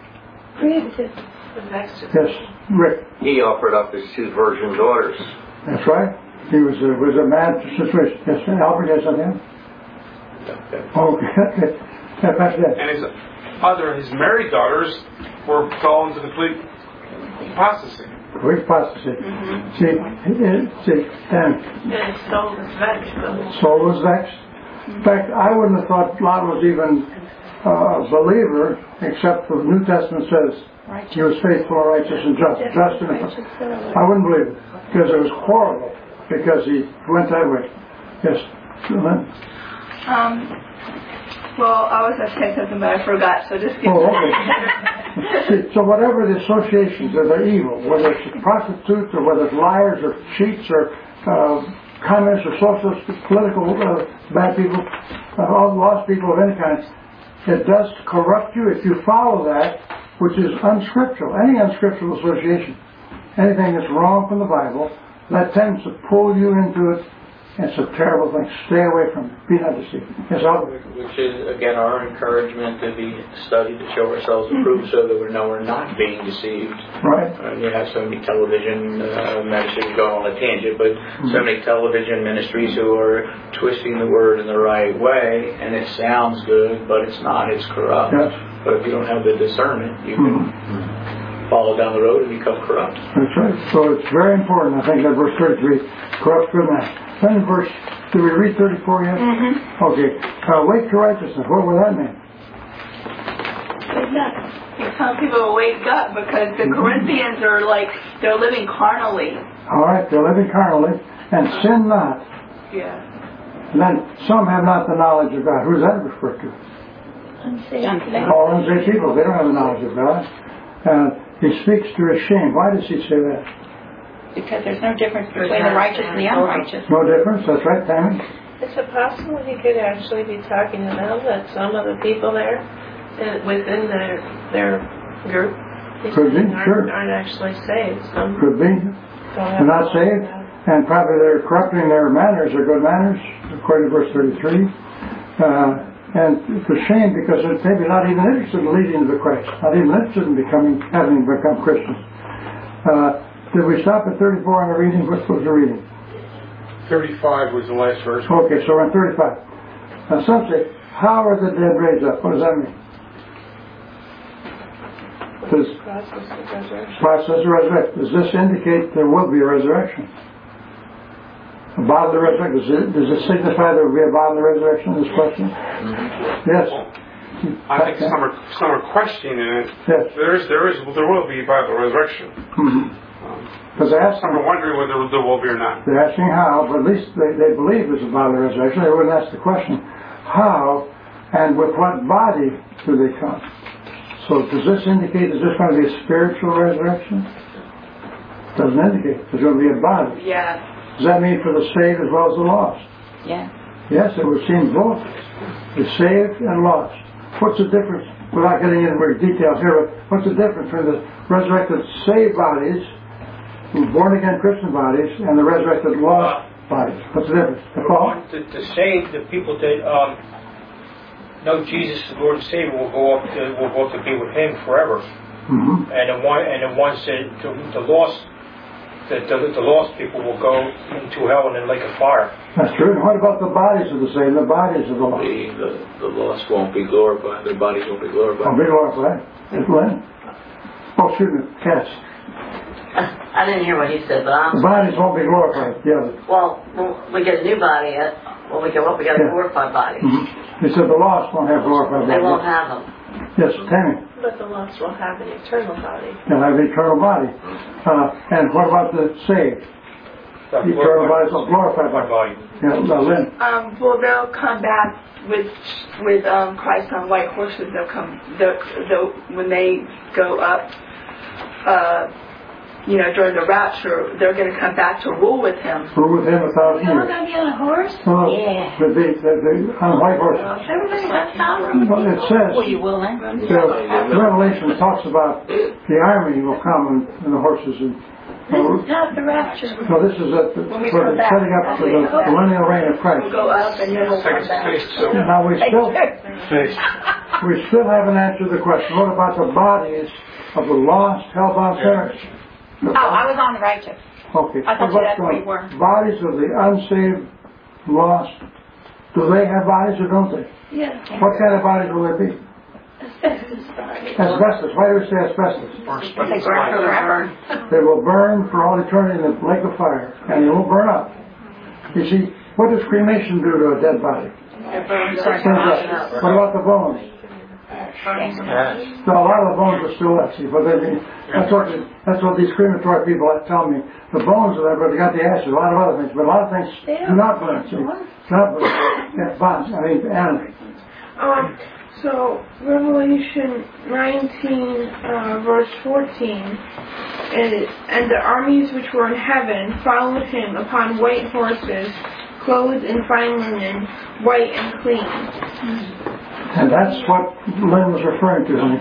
Yes, Rick. He offered up his two virgin daughters. That's right. He was a, was a mad situation. Yes, Albert, yes, on him? Okay. And his other, his married daughters were fell into complete apostasy. Complete apostasy. Mm-hmm. See, it, see, and his soul was vexed. Soul was vexed. In fact, I wouldn't have thought Lot was even uh, a believer, except the New Testament says righteous. He was faithful, righteous, and just. Just and I wouldn't believe it, because it was horrible, because he went that way. Yes, Lynn? Um, well, I was going to say something, but I forgot, so just give oh, okay. See, so whatever the associations that are evil, whether it's prostitutes or whether it's liars or cheats or uh, communists or socialists, political uh, bad people, uh, all lost people of any kind, it does corrupt you if you follow that, which is unscriptural. Any unscriptural association, anything that's wrong from the Bible, that tends to pull you into it. It's a terrible thing. Stay away from it. Be not deceived. Yes, Albert. Which is, again, our encouragement to be studied, to show ourselves approved, so that we know we're not being deceived. Right. Uh, you have so many television uh, ministries going on a tangent, but mm-hmm. so many television ministries who are twisting the word in the right way, and it sounds good, but it's not. It's corrupt. Yes. But if you don't have the discernment, you can mm-hmm. follow down the road and become corrupt. That's right. So it's very important. I think that verse thirty-three, corrupt good man. Then verse, did we read thirty-four yet? Mm-hmm. Okay. Uh, wake to righteousness. What would that mean? You tell people to wake up, because the Corinthians are like, they're living carnally. All right, they're living carnally, and sin not. Yeah. And then some have not the knowledge of God. Who does that refer to? Unsaved. All unsaved people. They don't have the knowledge of God. And he speaks to his shame. Why does he say that? Because there's no difference between the righteous and the unrighteous. No difference? That's right, Tammy? Is it possible he could actually be talking to them, that some of the people there, uh, within their their group, could be, aren't, sure. aren't actually saved? Some could be. They're not saved, and probably they're corrupting their manners, their good manners, according to verse thirty-three. Uh, and it's a shame, because they're maybe not even interested in leading to Christ, not even interested in becoming, having become Christians. Uh, Did we stop at thirty-four on the reading? What was the reading? thirty-five was the last verse. Okay, so we're on thirty-five. Now some say, how are the dead raised up? What does that mean? Does process of resurrection. Process of resurrection. Does this indicate there will be a resurrection? A bodily resurrection? Does it, does it signify there will be a bodily resurrection in this question? Mm-hmm. Yes. I think some are, some are questioning it. Yes. There is, there is, there will be a bodily resurrection. Mm-hmm. Because um, some are wondering whether there will be or not. They're asking how, but at least they, they believe there's a bodily resurrection. They wouldn't ask the question, how and with what body do they come? So does this indicate, is this going to be a spiritual resurrection? Doesn't indicate. There's going to be a body. Yeah. Does that mean for the saved as well as the lost? Yeah. Yes, it would seem both. The saved and lost. What's the difference, without getting into more details here, but what's the difference between the resurrected saved bodies, born again Christian bodies, and the resurrected lost bodies? What's the difference? The Paul? To, to save the people that um, know Jesus as Lord and Savior will go up to, will go up to be with Him forever. Mm-hmm. And the one and the ones that the, the lost that the, the lost people will go into hell and in the lake of fire. That's true. And what about the bodies of the saved, the bodies of the lost? The, the, the lost won't be glorified. Their bodies won't be glorified. Won't be glorified. Yes, Lynn? Oh, excuse me, Cass. I didn't hear what he said, but I'm... The bodies won't be glorified. Yeah. Well, we get a new body. When we go up, we got a yeah. glorified body. Mm-hmm. He said the lost won't have glorified bodies. They won't have them. Yes, Tammy. But the lost will have an eternal body. They'll have an eternal body. Uh, and what about the saved? The eternal bodies will glorified body. Yeah, uh, Lynn. Um, well, they'll come back with with um, Christ on white horses. They'll come. They'll, they'll, when they go up, uh, you know, during the rapture, they're going to come back to rule with Him. Rule with Him a thousand years. You're going to be on a horse? Well, yeah. The, the, the, the, on white horses. Everybody got power. Well, it says. Well, you will then. The Revelation talks about the army will come and, and the horses, and This is not the rapture. No, this is a, for the setting up for the millennial reign of Christ. We'll go up and then we'll come back. Now we still, we still haven't answered the question. What about the bodies of the lost, hellbound sinners? Oh, I was on the righteous. Okay. I thought What's that's where going- you were. Bodies of the unsaved, lost, do they have bodies or don't they? Yes. What kind of bodies will they be? Asbestos bodies. Asbestos. Why do we say asbestos? They burn forever. They will burn for all eternity in the lake of fire, and they won't burn up. You see, what does cremation do to a dead body? It burns What about the bones? So a lot of the bones are still left. See, but they mean, that's what that's what these crematory people tell me. The bones are there, but they got the ashes. A lot of other things, but a lot of things do not burn. See, not burn. Yeah, bonds. I mean, animals. Um, so Revelation nineteen, uh, verse fourteen, is, and the armies which were in heaven followed him upon white horses, clothed in fine linen, white and clean. And that's what Lynn was referring to, honey.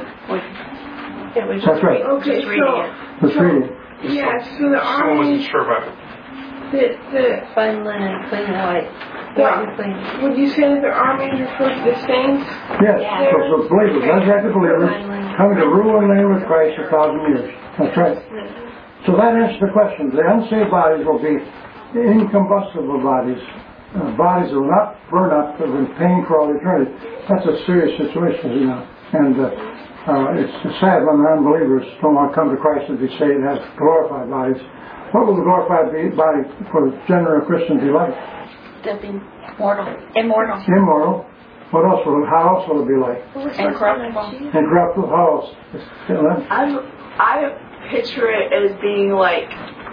It was That's right. Okay, Just so, reading it. Just reading it. yeah, so the Someone armies, wasn't sure about it. the, the, Fine linen, clean white. the, White and clean. would you say that the armies refer to the saints? Yes, so, so believers, resurrected believers, coming to rule and reign with Christ a thousand years. That's right. So that answers the question. The unsaved bodies will be incombustible bodies, uh, bodies that will not burn up, but will pain for all eternity. That's a serious situation, you know. And uh, uh, it's sad when the unbelievers don't want to come to Christ and be saved and have glorified bodies. What will the glorified be, body for the general Christian be like? They'll be mortal. Immortal. Immortal. What else will it, how else will it be like? Incorruptible. Incorruptible. How else? I'm, I picture it as being like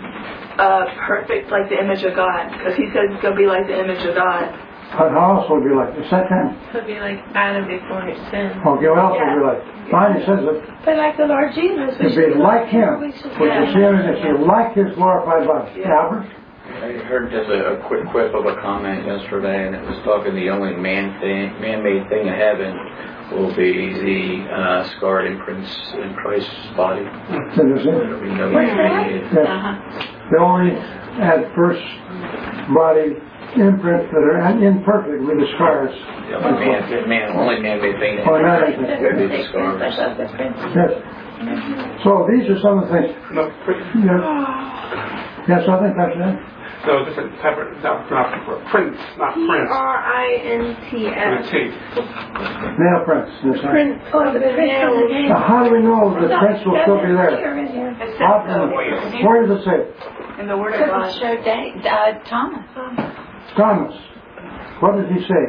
uh, perfect, like the image of God, because he says it's going to be like the image of God. How, how else will it be like? The second. Could be like Adam before his sin. Okay, what else will it be like? Fine, he says it. But like the Lord Jesus. To be like him. What you see him is to be like his glorified body. Albert? I heard just a, a quick quip of a comment yesterday, and it was talking the only man thing, man-made thing in heaven will be the uh, scarred imprints in Christ's body. Interesting. There'll be no What's that? man-made. Yes. The only at first body imprints that are imperfect with the scars. The only man, man, only man-made thing in Oh, heaven man. will be the scars. Yes. So these are some of the things. No, Yes, yes I think that's it. no, different type of, not, not prince, not P prince. R I N T With a S. T. Nail prints. Yes, sir. Print of the nails. Now, how do we know the prints will still be there? How can we- Where does it say? In the Word of Because God. it showed Dave, uh, Thomas. Thomas. What did he say?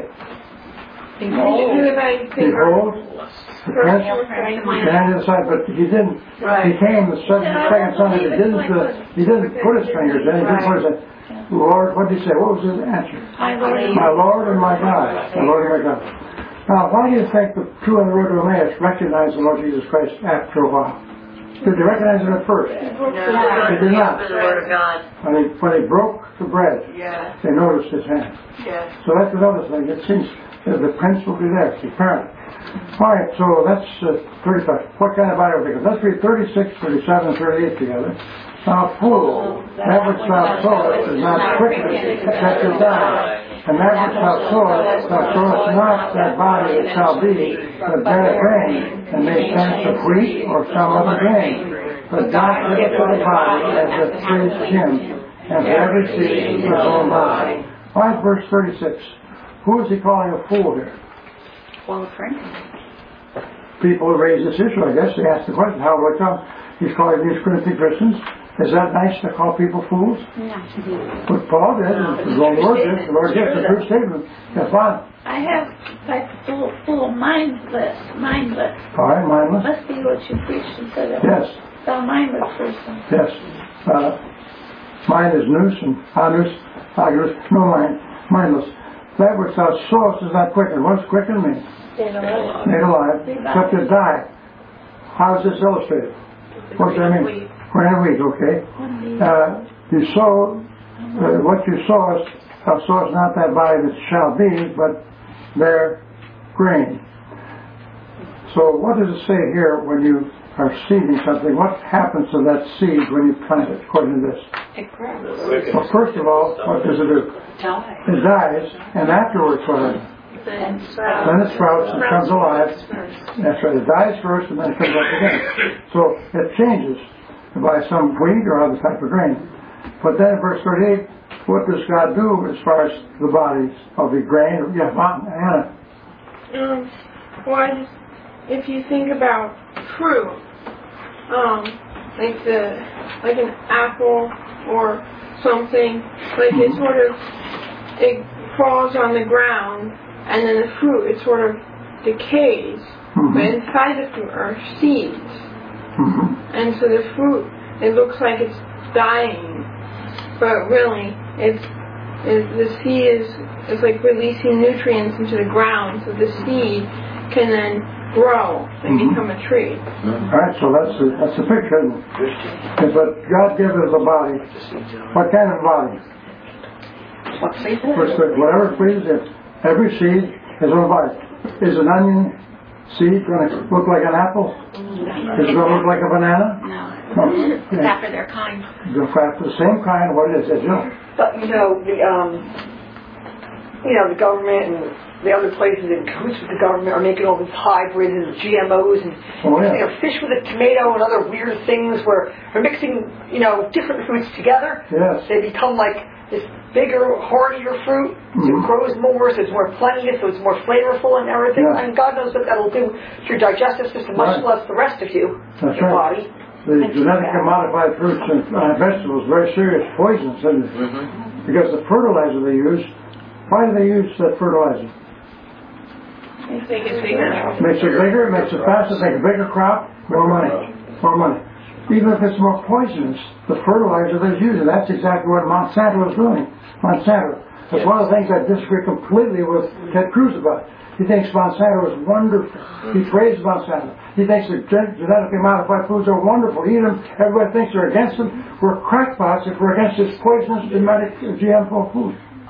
Behold. Behold, the prince stand inside, but he didn't. Right. He came the second, second Sunday. He didn't. Uh, he didn't put his fingers in. He didn't put his. Lord, what did he say? What was his answer? I believe. My Lord and my God. My Lord and my God. Now, why do you think the two on the road to Emmaus recognized the Lord Jesus Christ after a while? Did they recognize him at first? No, They did not. the Word of God. When he, when he broke the bread, Yeah. they noticed his hand. Yeah. So that's another thing. It seems that the prince will be there, apparently. All right, so that's uh, thirty-five. What kind of body will be? Let's read thirty-six, thirty-seven, and thirty-eight together. Now, fool, that which thou sowest is not quickly that you die. And that which thou sowest, thou sowest not that body that shall be, but bear grain, and may sense of wheat or some other grain. But God giveth to the body as it pleased him, and to every seed his own body. All right, verse thirty-six. Who is he calling a fool here? Well, friend. People raise this issue, I guess. They ask the question, how will it come? He's calling these Corinthian Christians. Is that nice to call people fools? No. But Paul did, and the Lord did. The Lord did. It's a true statement. That's fine. I have like full, full mindless, mindless. All right, mindless. Must be what you preached instead of Yes. the mindless person. Yes. Uh, mind is noose, and anus, agus, no mind. Mindless. That which thou sowest is not quickened. What does quicken mean? Stayed alive. Made alive. Except to die. How is this illustrated? What does that mean? We're in a week, okay? Uh, you sow, uh, what you sowest, thou sowest not that body that shall be, but their grain. So what does it say here when you are seeding something, what happens to that seed when you plant it, according to this? It grows. Well, first of all, what does it do? It dies, and afterwards what happens? Then Then it sprouts and comes alive. That's right, it dies first and then it comes up again. So it changes by some wheat or other type of grain. But then verse thirty-eight, what does God do as far as the bodies of the grain? Yeah, Anna. Um, well, if you think about fruit, um, like the like an apple or something, like it sort of it falls on the ground, and then the fruit it sort of decays. Mm-hmm. But inside the fruit are seeds, mm-hmm. and so the fruit it looks like it's dying, but really it's it, the seed is is like releasing nutrients into the ground, so the seed can then grow and mm-hmm. become a tree. Mm-hmm. All right, so that's a, that's a picture. But God gives us a body. What kind of body? Whatever it pleases Him. Every seed has a body. Is an onion seed going to look like an apple? Is it going to look like a banana? No. No. It's after their kind. They're after the same kind. What is it? You know? But you know the um, you know the government and the other places in cahoots with the government are making all these hybrids and G M Os and oh, yeah. you know, fish with a tomato and other weird things where they're mixing, you know, different fruits together. Yes. They become like this bigger, hardier fruit. Mm-hmm. It grows more, so it's more plenteous, so it's more flavorful and everything. Yeah. And God knows what that'll do to your digestive system, much right. less the rest of you, That's your right. body. The genetically modified fruits and uh, vegetables, very serious poisons, isn't it? Mm-hmm. Because the fertilizer they use, why do they use that fertilizer? Makes it bigger. Makes it bigger, makes it faster, makes a bigger crop, more money, more money. Even if it's more poisonous, the fertilizer they're using, that's exactly what Monsanto is doing. Monsanto. That's yes. one of the things I disagree completely with Ted Cruz about. He thinks Monsanto is wonderful. He praises Monsanto. He thinks that genetically modified foods are wonderful. Eat them. Everybody thinks they're against them. We're crackpots if we're against this poisonous genetic G M O food.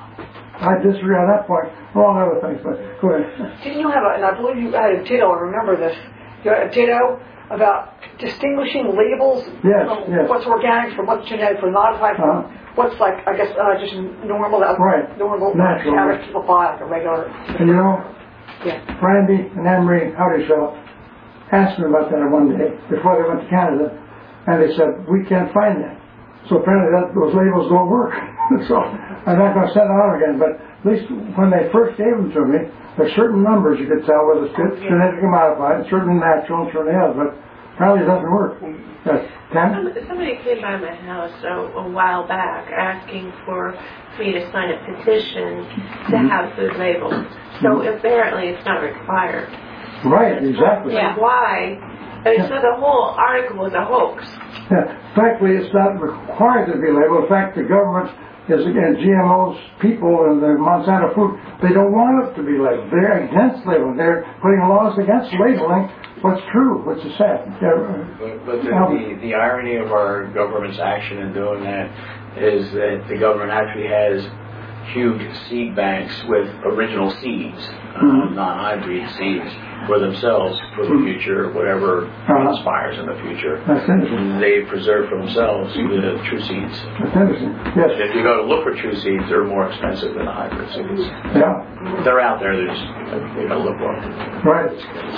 I disagree on that point. Wrong other things, but go ahead. Didn't you have a, and I believe you had a ditto, I remember this, you had a ditto about distinguishing labels yes, from yes. what's organic from what's genetically modified from uh-huh. what's like, I guess, uh, just normal, right. normal, natural. average people buy, like a regular. And you know, yeah. Randy and Anne-Marie Howdyshaw asked me about that one day before they went to Canada, and they said, we can't find that. So apparently that, those labels don't work. So I'm not going to send it out again, but at least when they first gave them to me, there's certain numbers you could tell whether it's genetically modified, certain natural, certain else, but apparently it doesn't work. Yes. Somebody came by my house a, a while back asking for me to sign a petition to mm-hmm. have food labels. So mm-hmm. apparently it's not required. Right, exactly. Yeah. Why? And yeah. So the whole article was a hoax. Yeah. Frankly, it's not required to be labeled. In fact, the government is against G M Os, people, and the Monsanto food. They don't want it to be labeled. They're against labeling. They're putting laws against labeling what's true, which is sad. But, but the, the, the irony of our government's action in doing that is that the government actually has huge seed banks with original seeds, mm-hmm. uh, non-hybrid seeds for themselves for the future, whatever uh-huh. transpires in the future. That's interesting. They preserve for themselves the true seeds. That's interesting. Yes. If you go to look for true seeds, they're more expensive than the hybrid seeds. Yeah. They're out there. They're just, you got to look for them. Right.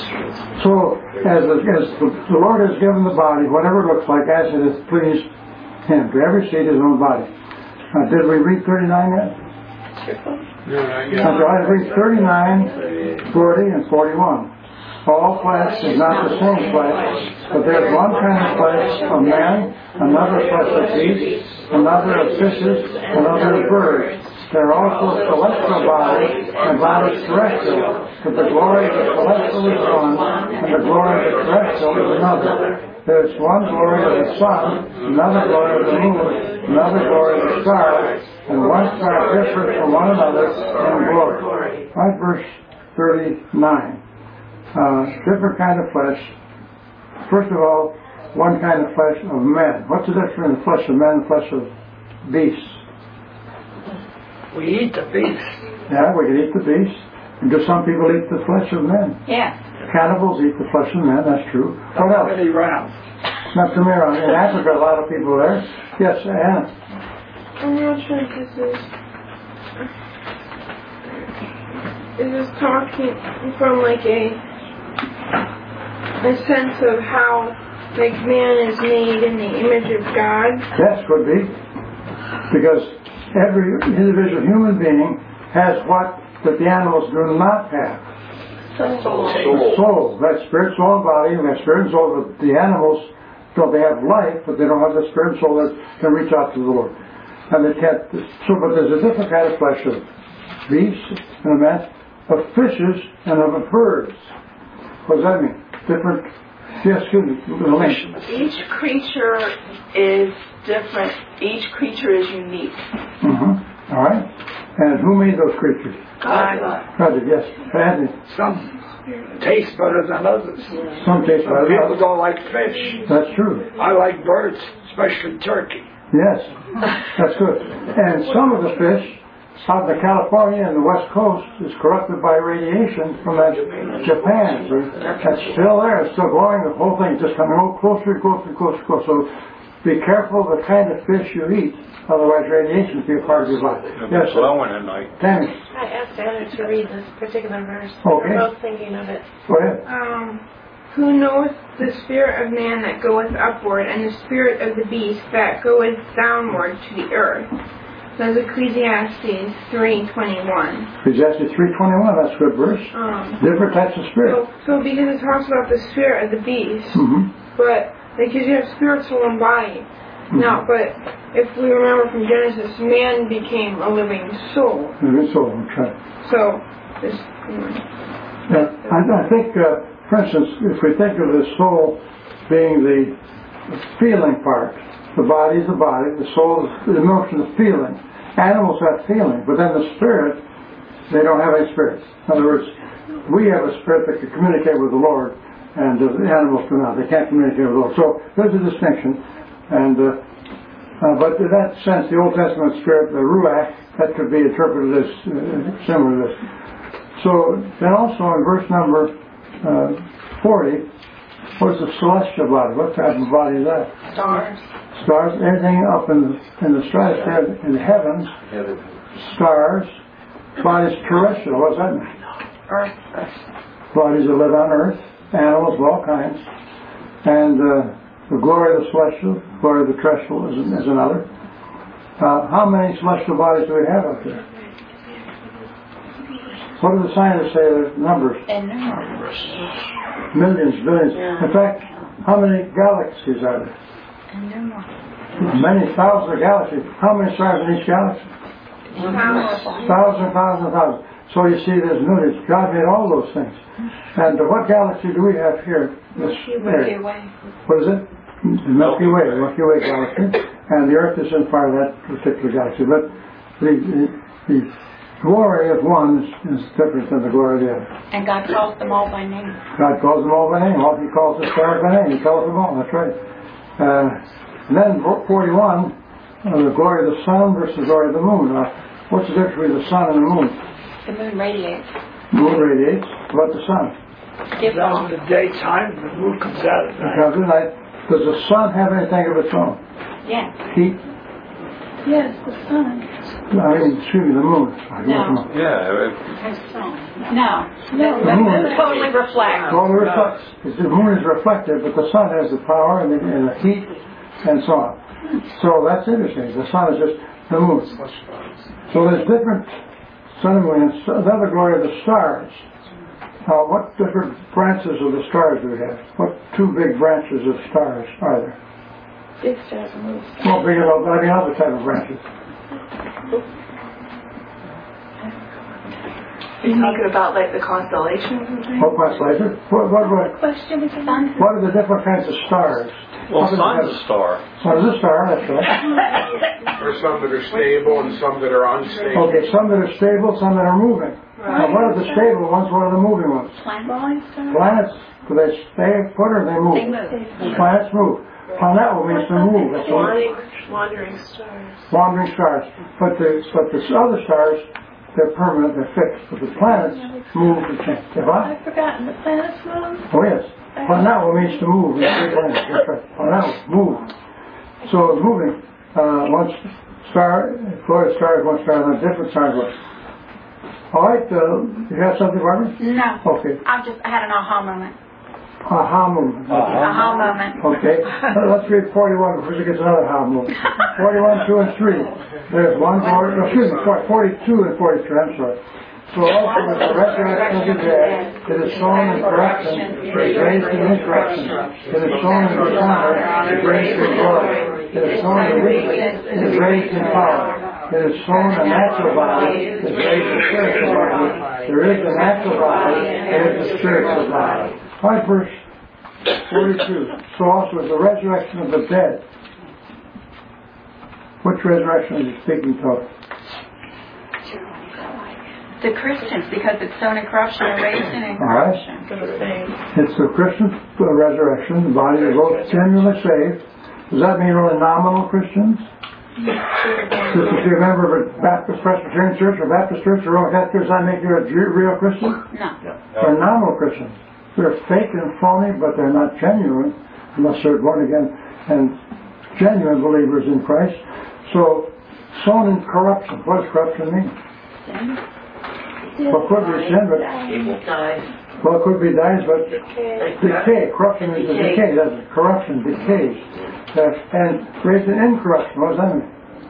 So as, the, as the, the Lord has given the body, whatever it looks like, as it has pleased Him. To every seed his own body. Uh, did we read thirty-nine yet? No, not yet. I'm trying to read thirty-nine, forty, and forty-one. All flesh is not the same flesh, but there's one kind of flesh of man, another flesh of beasts, another of fishes, another of birds. There are also celestial bodies and bodies terrestrial, but the glory of the celestial is one, and the glory of the terrestrial is another. There is one glory of the sun, another glory of the moon, another glory of the stars, and one star different from one another in glory. Right, verse thirty-nine. Uh, different kind of flesh. First of all, one kind of flesh of men. What's the difference between the flesh of men and the flesh of beasts? We eat the beast. Yeah, we can eat the beast. And do some people eat the flesh of men? Yeah. Cannibals eat the flesh of men, that's true. What Not else? many rounds. Not too many around. In Africa, a lot of people there. Yes, Anna. I'm not sure if this is. Is this talking from like a a sense of how like man is made in the image of God? Yes, could be. Because every individual human being has what that the animals do not have. Soul. Soul. Soul. That spirit, soul, and body. We have spirit and soul. But the animals, so they have life, but they don't have the spirit and soul that can reach out to the Lord. And they can't. So, but there's a different kind of flesh of beasts and a man, of fishes and of birds. What does that mean? Different. Yes, excuse me. Each creature is different. Each creature is unique. Mm-hmm. All right. And who made those creatures? God. God did, yes. Anthony. Some taste better than others. Some taste Some better than people others. don't like fish. That's true. I like birds, especially turkey. Yes, that's good. And some of the fish out in California and the West Coast is corrupted by radiation from that Japan. See? That's still there, it's still going. The whole thing is just coming oh, closer and closer and closer and closer. So be careful the kind of fish you eat, otherwise radiation will be a part of your body. Yes, sir. Blowing at night. Tammy. I asked Anna to read this particular verse. Okay. We're both thinking of it. Go ahead. Um, who knoweth the spirit of man that goeth upward, and the spirit of the beast that goeth downward to the earth? That's Ecclesiastes three twenty-one. Ecclesiastes three twenty-one, that's a good verse. Um, Different types of spirit. So, so because it talks about the spirit of the beast, Mm-hmm. but because you have spirit, soul, and body. Mm-hmm. Now, but if we remember from Genesis, man became a living soul. Living soul, okay. So, this, you know. Yeah, I, I think, uh, for instance, if we think of the soul being the feeling part, the body is the body, the soul is the emotion, the feeling. Animals have feeling, but then the spirit, they don't have any spirit. In other words, we have a spirit that can communicate with the Lord, and uh, the animals do not. They can't communicate with the Lord. So there's a distinction. And uh, uh, but in that sense, the Old Testament spirit, the ruach, that could be interpreted as uh, similar to this. So then also in verse number uh, forty, what's the celestial body? What type of body is that? Stars. Stars. Anything up in the, in the stratosphere, in the heavens. Heaven. Stars. Bodies terrestrial. What does that mean? Earth. Bodies that live on earth. Animals of all kinds. And uh, the glory of the celestial, glory of the terrestrial is, is another. Uh, how many celestial bodies do we have up there? What do the scientists say the numbers? Enormous. Millions, billions. In fact, how many galaxies are there? Enormous. Many thousands of galaxies. How many stars in each galaxy? Thousands, thousands, thousands. So you see, there's millions. God made all those things. And uh, what galaxy do we have here? This area. What is it? The Milky Way, the Milky Way galaxy. And the Earth is in part of that particular galaxy. But the, the, the glory of one is, is different than the glory of the other. And God calls them all by name. God calls them all by name. All He calls the stars by name. He calls them all. That's right. Uh, and then forty-one, uh, the glory of the sun versus the glory of the moon. Uh, what's the difference between the sun and the moon? The moon radiates. The moon radiates. What about the sun? It's out in the daytime, the moon comes out at It night. comes at night. Does the sun have anything of its own? Yes. Heat? Yes, the sun. I mean, excuse me, the moon. No. Yeah. No. No. The moon Totally reflects. totally reflects. The moon is reflective, but the sun has the power and the, and the heat and so on. So that's interesting. The sun is just the moon. So there's different sun and moon. And another glory of the stars. Now, what different branches of the stars do we have? What two big branches of stars are there? Big stars and little stars. Well, big enough, I mean, other type of branches. You're talking about like the constellations and things? What constellation? What, what, what, Question is sun. what are the different kinds of stars? Well, What is sun's that? a star. Sun's a star, that's right. There's some that are stable and some that are unstable. Okay, some that are stable, some that are moving. Now, what are the stable ones? What are the moving ones? Planets, do they stay put or they move? They move. Planets move. Planet means to move. That's what Wandering, wandering stars. wandering stars. But the but the other stars, they're permanent, they're fixed. But the planets move and change. Have I? I've forgotten the planets move. Oh yes. Planao means to move in the Greek language. That's right. Planao, move. So moving, uh, one star, Florida star is one star, and a different star goes. All right, uh, you have something, Barbara? No. Okay. I just I had an aha moment. Aha movement. Aha moment. Okay. Let's read forty-one before she gets another aha movement. forty-one, two, and three. There's one, four, no, excuse me, forty-two and forty-three, I'm sorry. So also with the resurrection of the dead, it is sown in corruption, it is raised in incorruption. It is sown in dishonor, it is raised in glory. It is sown in weakness, it is raised in power. It is sown a natural body, it is raised a spiritual body. There is a natural body, there is a spiritual body. All right, verse forty-two. So also is the resurrection of the dead. Which resurrection is he speaking of? The Christians, because it's sown in corruption and raised in incorruption. Right. It's the Christian resurrection, the body of both genuinely saved. Does that mean only nominal Christians? Just if you're a member of a Baptist Presbyterian Church or Baptist Church or Roman Catholic Church, does that make you a real Christian? No. They're nominal Christians. They're fake and phony, but they're not genuine unless they're born again and genuine believers in Christ. So, sown in corruption. What does corruption mean? Well, it could be sin, but well, it could be dies, but decay. Corruption is a decay. That's corruption, decays, uh, and raised in incorruption. What does that mean?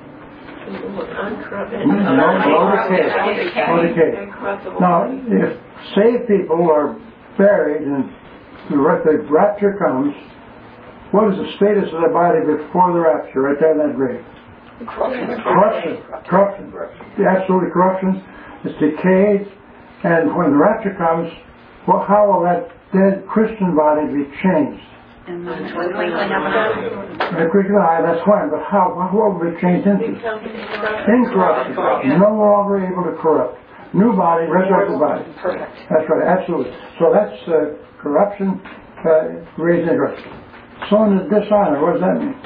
No, no decay. No decay. Now, if saved people are buried and the rapture comes, what is the status of their body before the rapture? Right there in that grave. Corruption. Corruption. Corruption. Absolutely corruption. It's decayed, and when the rapture comes, well, how will that dead Christian body be changed? In the twinkling of an eye. In a quick eye, that's fine, but how? What will it be changed into? Incorruption. No longer able to corrupt. New body, resurrected body. That's right, absolutely. So that's uh, corruption, uh, raised in corruption. Sown in dishonor, what does that mean?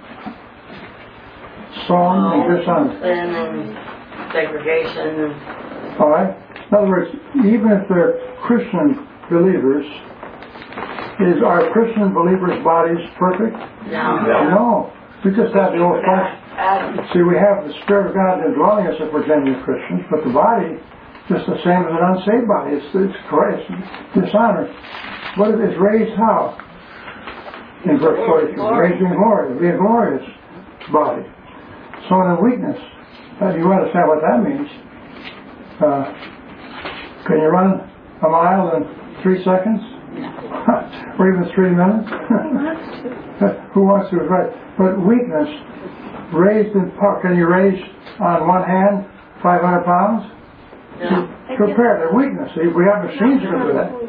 Sown in dishonor. Sin and segregation. All right. In other words, even if they're Christian believers, is our Christian believers' bodies perfect? No. No. We just have the old flesh. See, we have the Spirit of God indwelling us if we're genuine Christians, but the body just the same as an unsaved body. It's it's Christ, dishonor. What is raised how? In verse forty-two, raised in glory. It'll be a glorious body. Sown in weakness. Now, do you understand what that means? Uh, can you run a mile in three seconds? Or even three minutes? Who wants to? Right. But weakness, raised in power. Can you raise on one hand five hundred pounds? No. Compare the weakness. See, we have machines that can do that.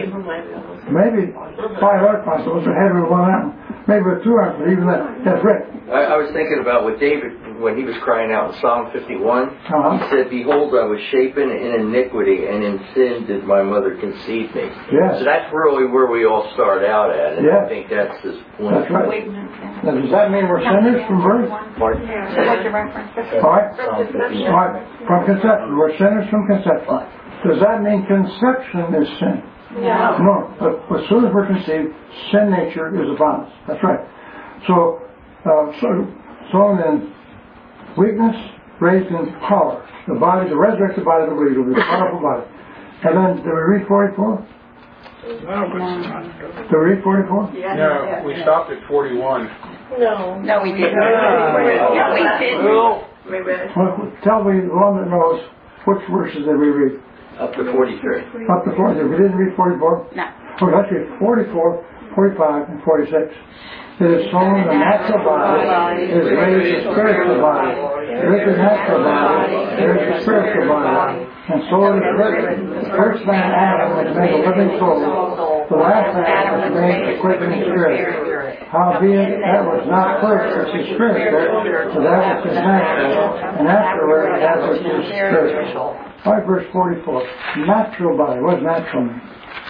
Maybe five hundred pounds. Those are heavy with one arm. Maybe with two arms, but even that, that's right. I, I was thinking about what David, when he was crying out in Psalm fifty-one, uh-huh. he said, "Behold, I was shapen in iniquity, and in sin did my mother conceive me." Yes. So that's really where we all start out at, and yes. I think that's his point. That's right. Now, does that mean we're sinners from birth? Pardon? All right. All right. From conception. We're sinners from conception. Does that mean conception is sin? No. No. But as soon as we're conceived, sin nature is upon us. That's right. So, uh, so, sown in weakness, raised in power. The body, the resurrected body of the believer will be a powerful body. And then, did we read forty-four? Did we read forty-four? Yeah. No, we stopped at forty-one. No. No, we didn't. No, we didn't. Well, tell me, the one that knows, which verses did we read? Up to forty-three. Up to forty-three. We didn't read forty-four? No. Okay, let's read forty-four, forty-five, and forty-six. It is sown in the natural body, it is raised a spiritual body. There is a natural body, there is a spiritual body. And so it is written, the first man Adam was made a living soul, the last man was made a quickening spirit. Howbeit that was not first which is spiritual, but that which is natural, and afterward that which is spiritual. All right, verse forty-four. Natural body. What does natural mean?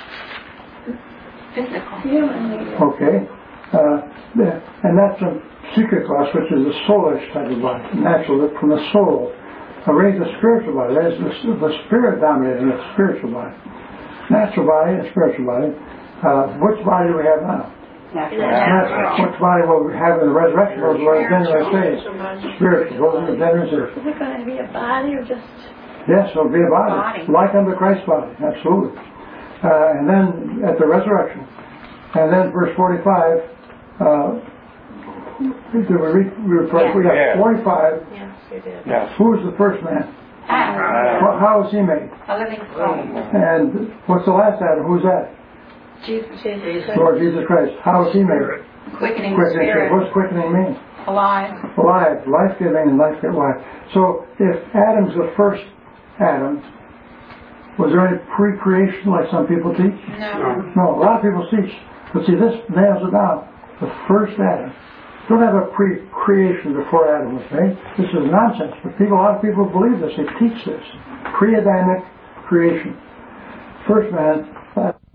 Physical. Okay. Uh, and that's a secret class, which is the soulish type of body. Natural, from the soul. uh, raised a spiritual body. That is the, the spirit dominating the spiritual body. Natural body and spiritual body. Uh, which body do we have now? Natural. Natural. Which body will we have in the resurrection? Those are genuine says. Spiritual. Those are the genuine says. Is it going to be a body or just... Yes, it'll be a body. body. Like unto Christ's body. Absolutely. Uh, and then at the resurrection. And then verse forty-five, uh, did we read, we, were, Yeah. we got Yeah. forty-five. Yes, you did. Yes. Who was the first man? Adam, Well, how was he made? a living soul. And what's the last Adam? Who's that? Jesus, Lord Jesus Christ. How was he made? quickening Quickening. spirit, What's quickening mean? alive. Alive, life-giving and life-giving life. So if Adam's the first Adam, was there any pre-creation like some people teach? No. No, a lot of people teach. But see, this nails it down. The first Adam. Don't have a pre-creation before Adam was made. This is nonsense. But people, a lot of people believe this. They teach this. Pre-Adamic creation. First man.